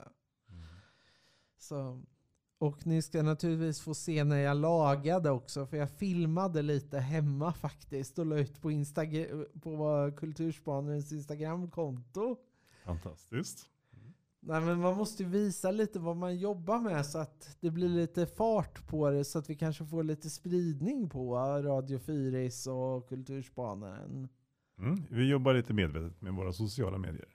[SPEAKER 1] Så. Och ni ska naturligtvis få se när jag lagade också, för jag filmade lite hemma faktiskt och la ut på Kulturspanerens Instagramkonto.
[SPEAKER 2] Fantastiskt.
[SPEAKER 1] Nej, men man måste ju visa lite vad man jobbar med så att det blir lite fart på det, så att vi kanske får lite spridning på Radio Fyris och Kulturspanaren.
[SPEAKER 2] Vi jobbar lite medvetet med våra sociala medier.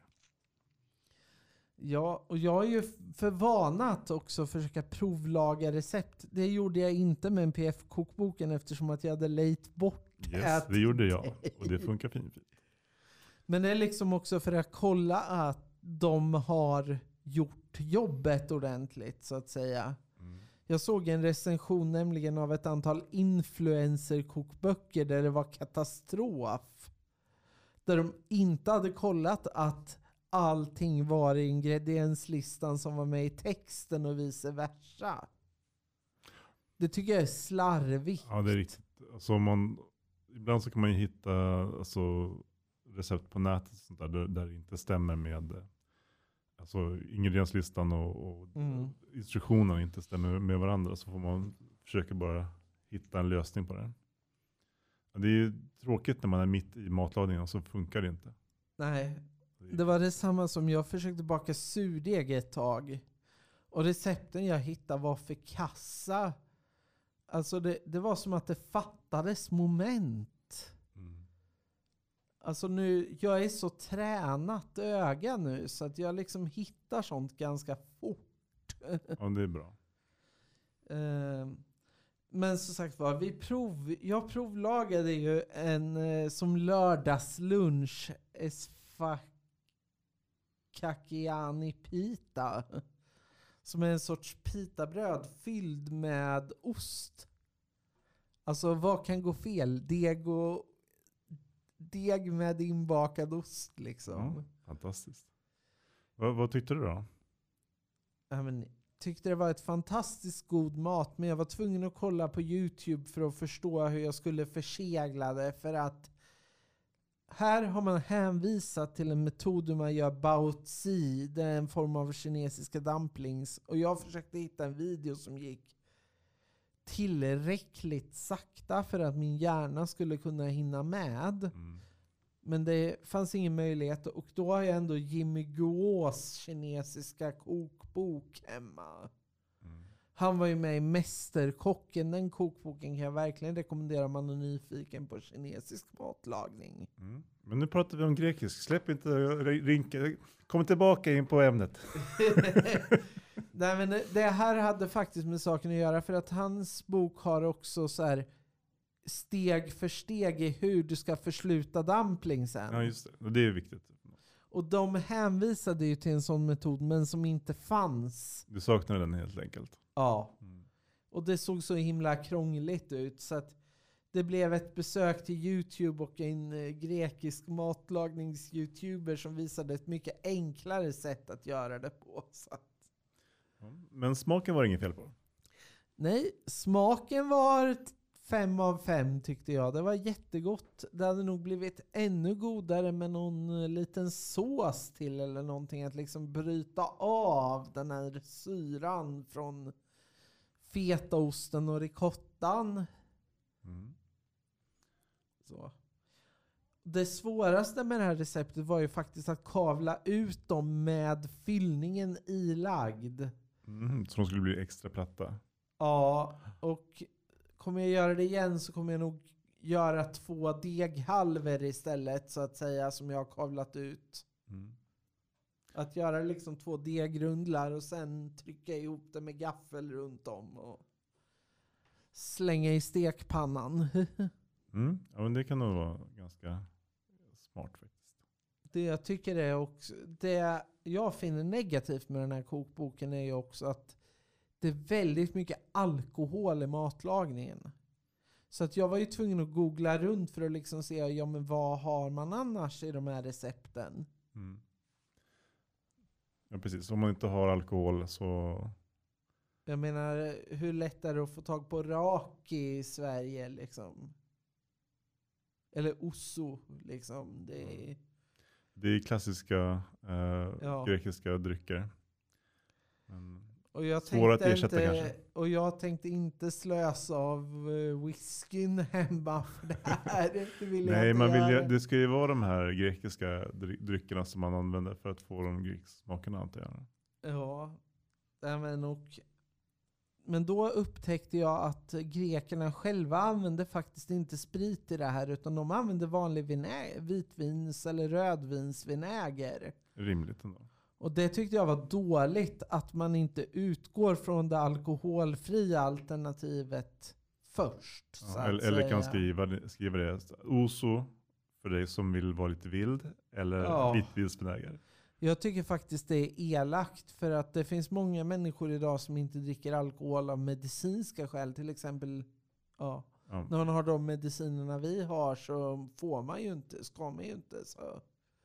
[SPEAKER 1] Ja, och jag är ju för vana att också försöka provlaga recept. Det gjorde jag inte med en PF-kokboken eftersom att jag hade lejt bort
[SPEAKER 2] det gjorde jag och det funkar fint.
[SPEAKER 1] Men det är liksom också för att kolla att de har gjort jobbet ordentligt, så att säga. Jag såg en recension nämligen av ett antal influencer-kokböcker där det var katastrof. Där de inte hade kollat att allting var i ingredienslistan som var med i texten och vice versa. Det tycker jag är slarvigt.
[SPEAKER 2] Ja, det är riktigt. Alltså ibland så kan man ju hitta recept på nätet sånt där det inte stämmer med ingredienslistan och instruktionerna inte stämmer med varandra, så får man försöka bara hitta en lösning på det. Det är ju tråkigt när man är mitt i matlagningen, så funkar det inte.
[SPEAKER 1] Nej, det var det samma som jag försökte baka surdeg ett tag. Och recepten jag hittade var för kassa. Alltså det var som att det fattades moment. Alltså nu, jag är så tränat öga nu så att jag liksom hittar sånt ganska fort.
[SPEAKER 2] Ja, det är bra.
[SPEAKER 1] Men som sagt var, jag provlagade ju en som lördagslunch esfakiani pita. Som är en sorts pitabröd fylld med ost. Alltså vad kan gå fel? Deg med inbakad ost liksom.
[SPEAKER 2] Ja, fantastiskt. Vad tyckte du då?
[SPEAKER 1] Tyckte det var ett fantastiskt god mat, men jag var tvungen att kolla på YouTube för att förstå hur jag skulle försegla det, för att här har man hänvisat till en metod hur man gör baozi, det är en form av kinesiska dumplings, och jag försökte hitta en video som gick tillräckligt sakta för att min hjärna skulle kunna hinna med. Men det fanns ingen möjlighet, och då har jag ändå Jimmy Guos kinesiska kokbok hemma. Han var ju med i Mästerkocken. Den kokboken kan jag verkligen rekommendera om man är nyfiken på kinesisk matlagning.
[SPEAKER 2] Mm. Men nu pratar vi om grekisk. Släpp inte rinka. Kom tillbaka in på ämnet.
[SPEAKER 1] Nej, men det här hade faktiskt med saken att göra, för att hans bok har också så här steg för steg i hur du ska försluta dumplingsen.
[SPEAKER 2] Ja, just det. Och det är viktigt.
[SPEAKER 1] Och de hänvisade ju till en sån metod, men som inte fanns.
[SPEAKER 2] Du saknar den helt enkelt.
[SPEAKER 1] Ja. Och det såg så himla krångligt ut, så att det blev ett besök till YouTube och en grekisk matlagnings-youtuber som visade ett mycket enklare sätt att göra det på. Så att...
[SPEAKER 2] Men smaken var inget fel på.
[SPEAKER 1] Nej, smaken var 5 av 5 tyckte jag. Det var jättegott. Det hade nog blivit ännu godare med någon liten sås till eller någonting. Att liksom bryta av den här syran från fetaosten och ricottan. Så. Det svåraste med det här receptet var ju faktiskt att kavla ut dem med fyllningen ilagd.
[SPEAKER 2] Så de skulle bli extra platta.
[SPEAKER 1] Ja, och kommer jag göra det igen så kommer jag nog göra 2 deghalvor istället, så att säga, som jag har kavlat ut. Att göra liksom 2 degrundlar och sen trycka ihop det med gaffel runt om och slänga i stekpannan.
[SPEAKER 2] Ja, men det kan nog vara ganska smart faktiskt.
[SPEAKER 1] Det jag tycker är också, det jag finner negativt med den här kokboken är ju också att det är väldigt mycket alkohol i matlagningen. Så att jag var ju tvungen att googla runt för att liksom se, ja men vad har man annars i de här recepten?
[SPEAKER 2] Ja, precis. Om man inte har alkohol så...
[SPEAKER 1] Jag menar, hur lätt är det att få tag på raki i Sverige liksom? Eller osso liksom.
[SPEAKER 2] Det är klassiska grekiska drycker. Men
[SPEAKER 1] och jag
[SPEAKER 2] svåra att
[SPEAKER 1] tänkte
[SPEAKER 2] ersätta
[SPEAKER 1] inte,
[SPEAKER 2] kanske.
[SPEAKER 1] och jag tänkte inte slösa av whiskyn hemma för det här. Det vill jag
[SPEAKER 2] Nej,
[SPEAKER 1] inte göra.
[SPEAKER 2] det ska ju vara de här grekiska dryckerna som man använder för att få de grekiska smakerna, antar jag.
[SPEAKER 1] Ja, men då upptäckte jag att grekerna själva använde faktiskt inte sprit i det här, utan de använde vanlig vitvins- eller rödvinsvinäger.
[SPEAKER 2] Rimligt ändå.
[SPEAKER 1] Och det tyckte jag var dåligt, att man inte utgår från det alkoholfria alternativet först. Så att
[SPEAKER 2] Eller kan
[SPEAKER 1] säga.
[SPEAKER 2] skriva det. Oso för dig som vill vara lite vild. Eller vitvinsvinäger.
[SPEAKER 1] Jag tycker faktiskt det är elakt, för att det finns många människor idag som inte dricker alkohol av medicinska skäl. Till exempel, när man har de medicinerna vi har så ska man ju inte. Så.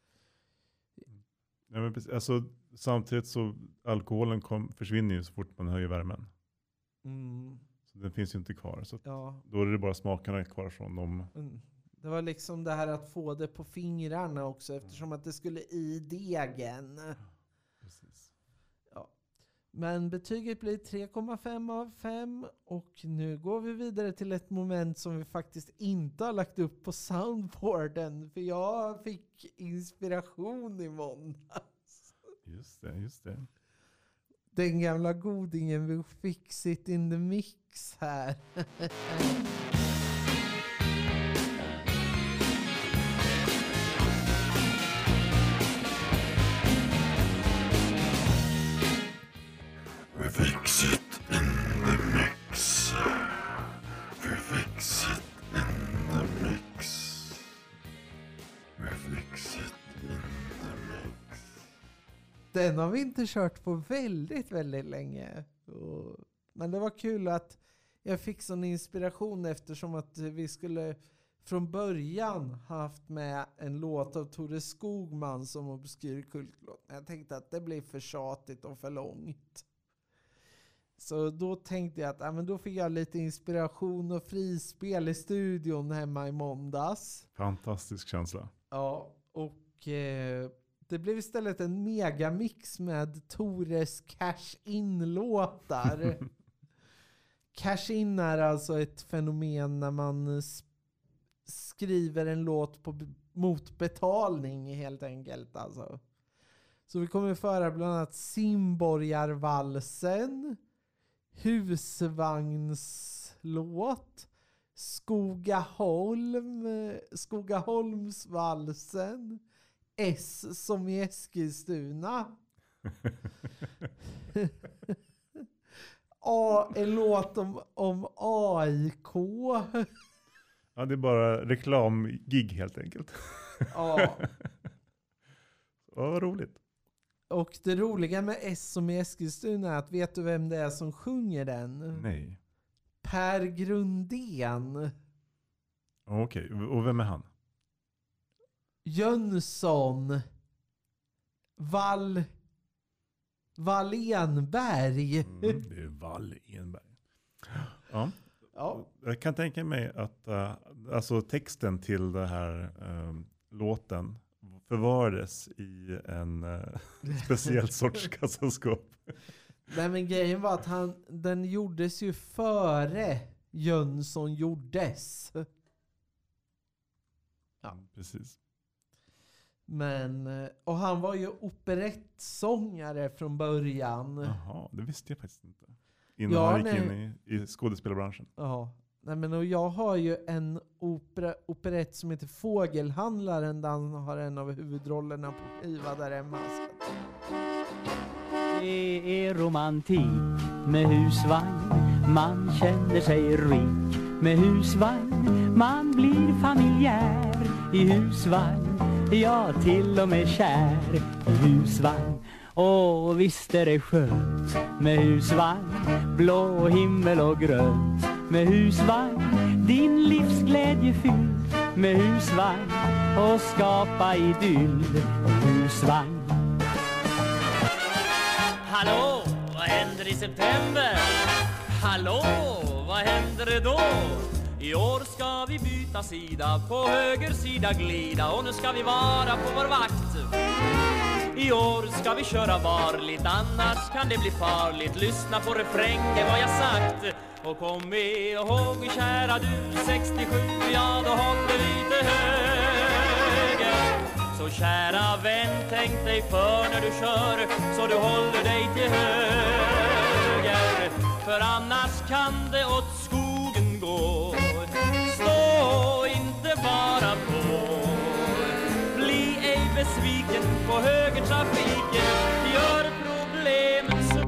[SPEAKER 2] Ja, men precis. Alltså, samtidigt så alkoholen försvinner ju så fort man höjer värmen. Så den finns ju inte kvar. Så då är det bara smakerna kvar från dem.
[SPEAKER 1] Det var liksom det här att få det på fingrarna också, eftersom att det skulle i degen.
[SPEAKER 2] Precis.
[SPEAKER 1] Ja. Men betyget blir 3,5 av 5 och nu går vi vidare till ett moment som vi faktiskt inte har lagt upp på soundboarden, för jag fick inspiration i måndags.
[SPEAKER 2] Just det.
[SPEAKER 1] Den gamla godingen vill fix it in the mix här.
[SPEAKER 8] Fix it in the mix. Fix it in the mix. Fix it in the mix.
[SPEAKER 1] Den har vi inte kört på väldigt, väldigt länge. Men det var kul att jag fick sån inspiration, eftersom att vi skulle från början haft med en låt av Tore Skogman som obskyr kultlåt. Jag tänkte att det blir för tjatigt och för långt. Så då tänkte jag att men då fick jag lite inspiration och frispel i studion hemma i måndags.
[SPEAKER 2] Fantastisk känsla.
[SPEAKER 1] Ja, och det blev istället en megamix med Tores cash-in-låtar. Cash-in är alltså ett fenomen när man skriver en låt mot betalning helt enkelt. Alltså. Så vi kommer föra bland annat Simborgarvalsen, husvagnslåt, Skogaholmsvalsen, S som i Eskilstuna. En låt om AIK.
[SPEAKER 2] Ja, det är bara reklamgig helt enkelt.
[SPEAKER 1] Ja.
[SPEAKER 2] Vad roligt.
[SPEAKER 1] Och det roliga med S som i Eskilstuna är att vet du vem det är som sjunger den?
[SPEAKER 2] Nej.
[SPEAKER 1] Per Grundén.
[SPEAKER 2] Okej, och vem är han?
[SPEAKER 1] Jönsson. Wallenberg.
[SPEAKER 2] Det är Wallenberg. Ja.
[SPEAKER 1] Ja.
[SPEAKER 2] Jag kan tänka mig att alltså texten till den här låten förvarades i en speciell sorts kassaskåp.
[SPEAKER 1] Nej, men grejen var att den gjordes ju före Jönsson gjordes. Ja.
[SPEAKER 2] Precis.
[SPEAKER 1] Men, och han var ju operettsångare från början.
[SPEAKER 2] Jaha, det visste jag faktiskt inte. Innan han gick in i skådespelarbranschen.
[SPEAKER 1] Ja. Nej, men och jag har ju en operett som heter Fågelhandlaren, där han har en av huvudrollerna på skiva där hemma.
[SPEAKER 9] Det är romantik med husvagn. Man känner sig rik med husvagn. Man blir familjär i husvagn. Ja, till och med kär i husvagn. Och visst är det skönt med husvagn. Blå himmel och grönt med husvagn. Din livsglädje fylld med husvagn. Och skapa idyll med husvagn.
[SPEAKER 10] Hallå, vad händer i september? Hallå, vad händer då? I år ska vi byta sida, på höger sida glida. Och nu ska vi vara på vår vakt. I år ska vi köra varligt, annars kan det bli farligt. Lyssna på refrängen vad jag sagt. Och kom ihåg, kära du, 67, ja då håller vi till höger. Så kära vän, tänk dig för när du kör, så du håller dig till höger. För annars kan det åt skogen gå. Stå inte bara på. Bli ej besviken på högertrafiken. Gör problemen så.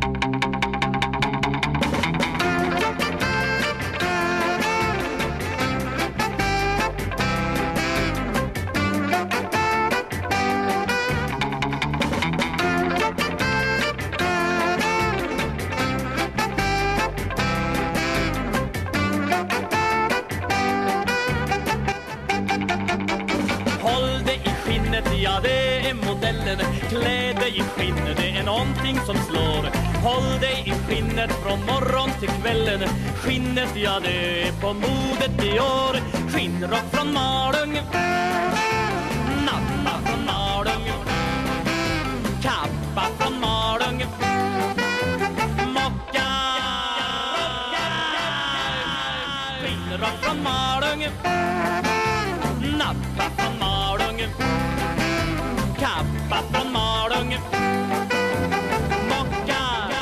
[SPEAKER 10] Ja, det är modellen. Klä dig i skinn, det är någonting som slår. Håll dig i skinnet från morgon till kvällen. Skinnet, ja det är på modet i år. Skinnrock från Malung, nappa från Malung, kappa från Malung, mocka, skinnrock från Malung, nappa från Malung, kappa från Malung, mocka,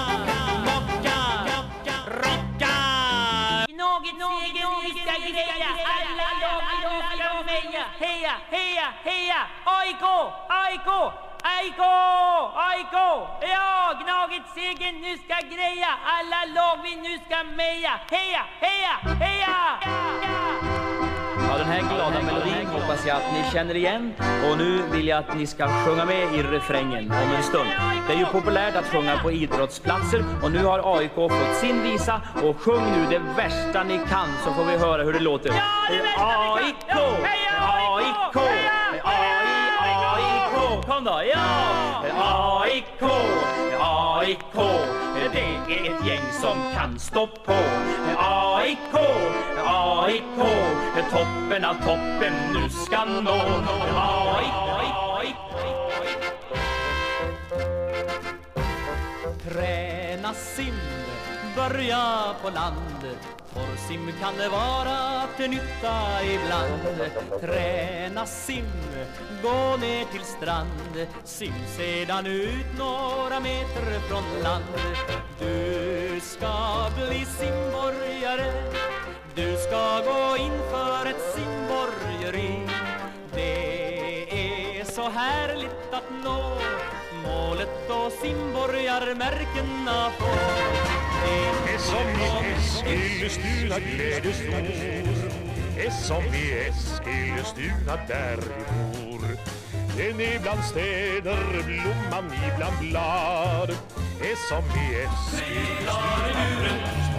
[SPEAKER 10] rocka. Något vi ska greja, alla lag ska meja. Heja, heja, heja, AIK, AIK, AIK, AIK. Ja, Gnaget segern nu ska greja, alla lag vi nu ska meja. Heja, heja, heja. Ja, den här glada melodin hoppas jag att ni känner igen. Och nu vill jag att ni ska sjunga med i refrängen om en stund. Det är ju populärt att sjunga på idrottsplatser. Och nu har AIK fått sin visa. Och sjung nu det värsta ni kan, så får vi höra hur det låter. AIK, AIK, AIK. Kom då, ja. AIK, AIK. Det är ett gäng som kan stå på. AIK, AIK. Toppen av toppen nu ska nå. AIK. Träna sim, börja på land. Porrsim kan det vara till nytta ibland. Träna sim, gå ner till strand. Sim sedan ut några meter från land. Du ska bli simborgare. Du ska gå in för ett simborgeri. Det är så härligt att nå målet och simborgarmärkena får.
[SPEAKER 11] Det som i Eskilstuna glädje stor, det som i Eskilstuna där vi bor. Den är bland städer, blomman ibland blad, det som i Eskilstuna.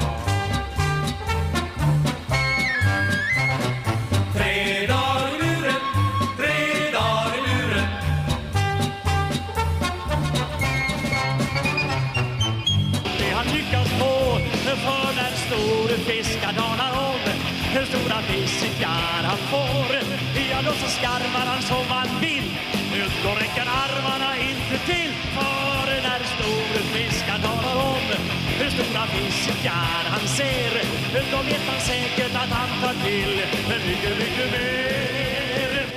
[SPEAKER 7] Tre dagar i muren, 3 dagar i muren.
[SPEAKER 10] Det han lyckas få, för när stor fiskar talar om hur stora fiskar han får. Ja, då så skarvar han som han vill. Då räcker armarna inte till. För när stor fiskar talar om hur stora fiskar han ser, då vet han säkert att han tar till mycket, mycket mer.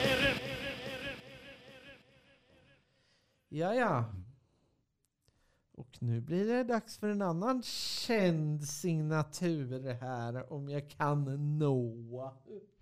[SPEAKER 1] Ja. Och nu blir det dags för en annan känd signatur här, om jag kan nå.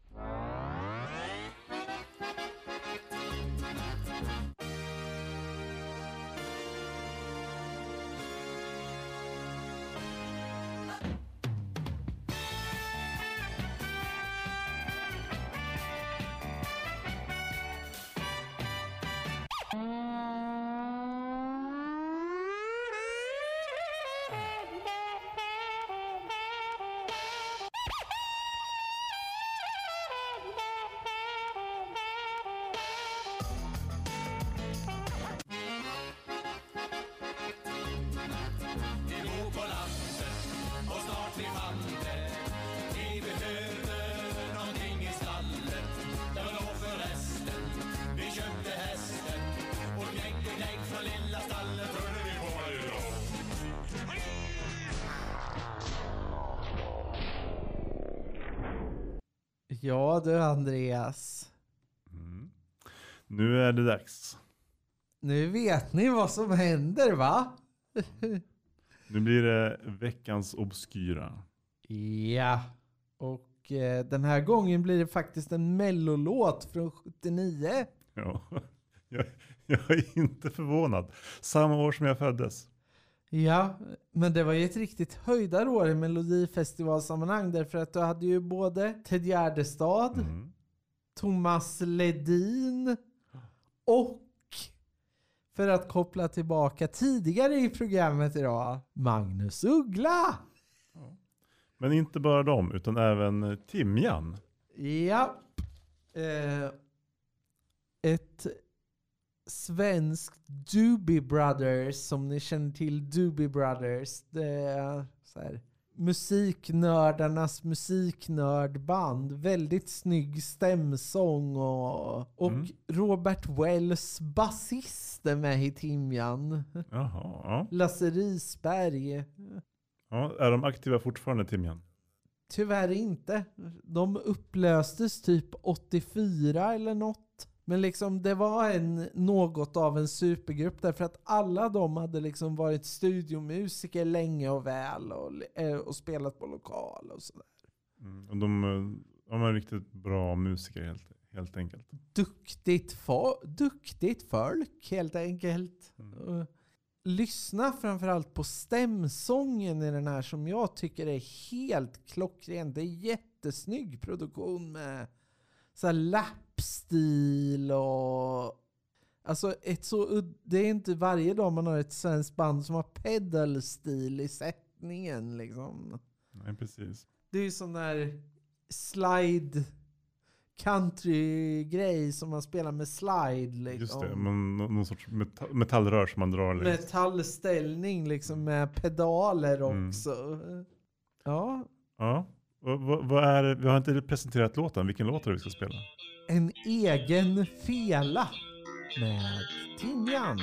[SPEAKER 1] Ja du Andreas.
[SPEAKER 2] Nu är det dags.
[SPEAKER 1] Nu vet ni vad som händer, va?
[SPEAKER 2] Nu blir det veckans obskyra.
[SPEAKER 1] Ja. Och den här gången blir det faktiskt en mellolåt från 79.
[SPEAKER 2] Ja, jag är inte förvånad. Samma år som jag föddes.
[SPEAKER 1] Ja, men det var ju ett riktigt höjdarår i Melodifestivalsammanhang, därför att du hade ju både Ted Gärdestad, Thomas Ledin och, för att koppla tillbaka tidigare i programmet idag, Magnus Uggla.
[SPEAKER 2] Men inte bara dem, utan även Timjan.
[SPEAKER 1] Ja. Ett svenskt Doobie Brothers, som ni känner till, Doobie Brothers. Det är så här, musiknördarnas musiknördband. Väldigt snygg stämsång och Robert Wells basist är med i Timjan.
[SPEAKER 2] Jaha, ja.
[SPEAKER 1] Lasse Risberg.
[SPEAKER 2] Ja, är de aktiva fortfarande, Timjan?
[SPEAKER 1] Tyvärr inte. De upplöstes typ 84 eller något. Men liksom det var något av en supergrupp, därför att alla de hade liksom varit studiomusiker länge och väl och spelat på lokal och sådär.
[SPEAKER 2] Och de är riktigt bra musiker helt enkelt.
[SPEAKER 1] Duktigt folk helt enkelt. Lyssna framförallt på stämsången i den här, som jag tycker är helt klockren. Det är jättesnygg produktion med så här lapstil och alltså det är inte varje dag man har ett svenskt band som har pedalstil i sättningen liksom.
[SPEAKER 2] Nej, precis.
[SPEAKER 1] Det är ju sån där slide country-grej som man spelar med slide liksom.
[SPEAKER 2] Just det, någon sorts metallrör som man drar.
[SPEAKER 1] Metallställning liksom med pedaler också. Ja.
[SPEAKER 2] Ja. Vad är det? Vi har inte presenterat låten. Vilken låt är det vi ska spela?
[SPEAKER 1] En egen fela med Timjan.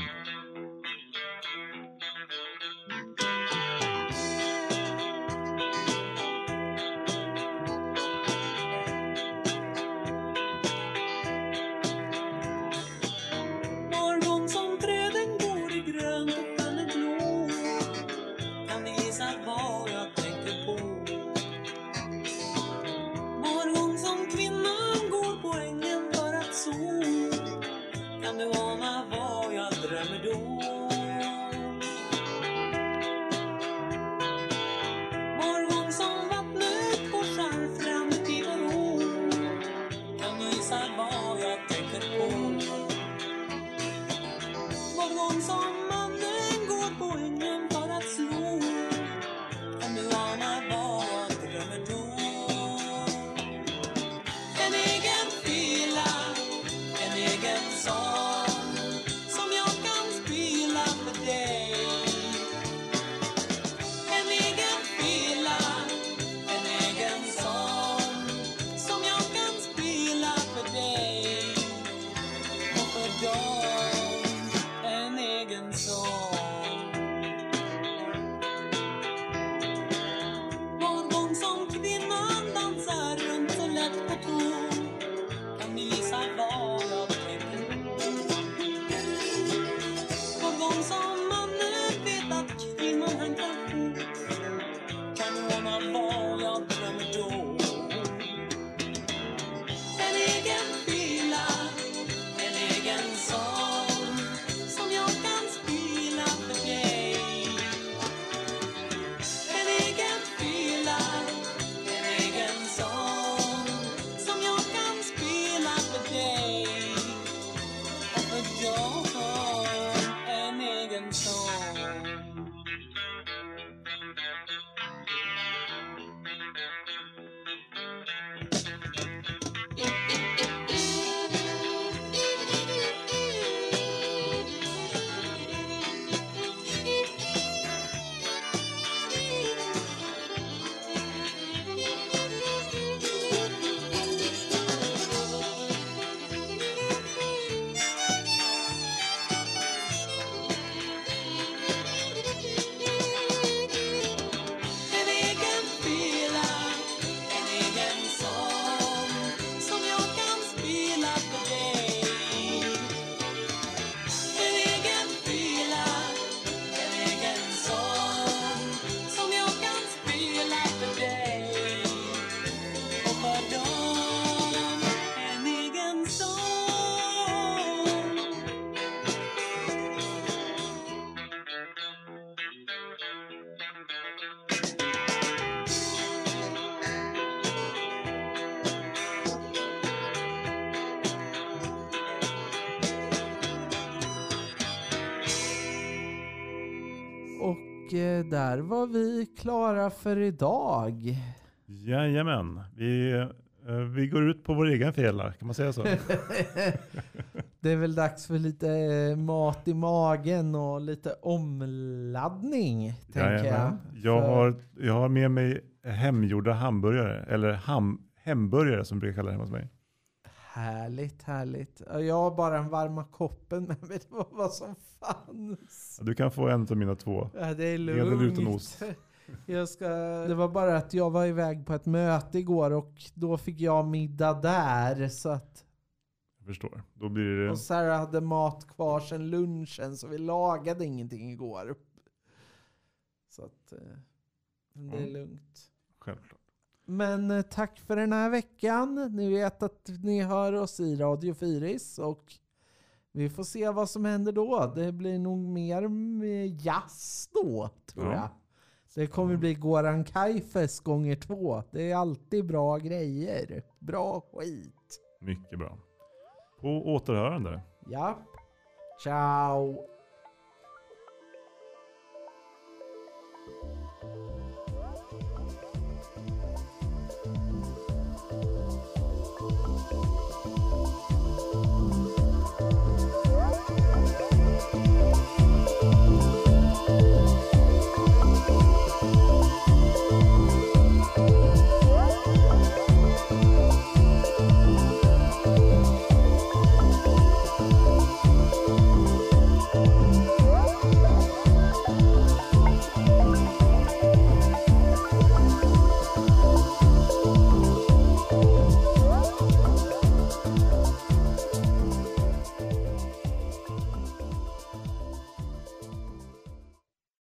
[SPEAKER 1] där var vi klara för idag.
[SPEAKER 2] Jajamän, vi går ut på vår egen fälla, kan man säga så?
[SPEAKER 1] Det är väl dags för lite mat i magen och lite omladdning, tänker jag.
[SPEAKER 2] Jag har med mig hemgjorda hamburgare, eller hemburgare som brukar kalla det hemma hos mig.
[SPEAKER 1] Härligt. Jag har bara en varma koppen, men vet du vad som fanns?
[SPEAKER 2] Du kan få en av mina 2.
[SPEAKER 1] Ja, det är lugnt.
[SPEAKER 2] Med eller utan ost.
[SPEAKER 1] Det var bara att jag var iväg på ett möte igår och då fick jag middag där, så att...
[SPEAKER 2] Jag förstår. Då blir det...
[SPEAKER 1] Och Sarah hade mat kvar sedan lunchen, så vi lagade ingenting igår. Så att det är lugnt.
[SPEAKER 2] Självklart.
[SPEAKER 1] Men tack för den här veckan. Ni vet att ni hör oss i Radio Fyris och vi får se vad som händer då. Det blir nog mer jazz då, tror jag. Det kommer bli Goran Kaifes gånger 2. Det är alltid bra grejer. Bra skit.
[SPEAKER 2] Mycket bra. På återhörande.
[SPEAKER 1] Ja. Ciao.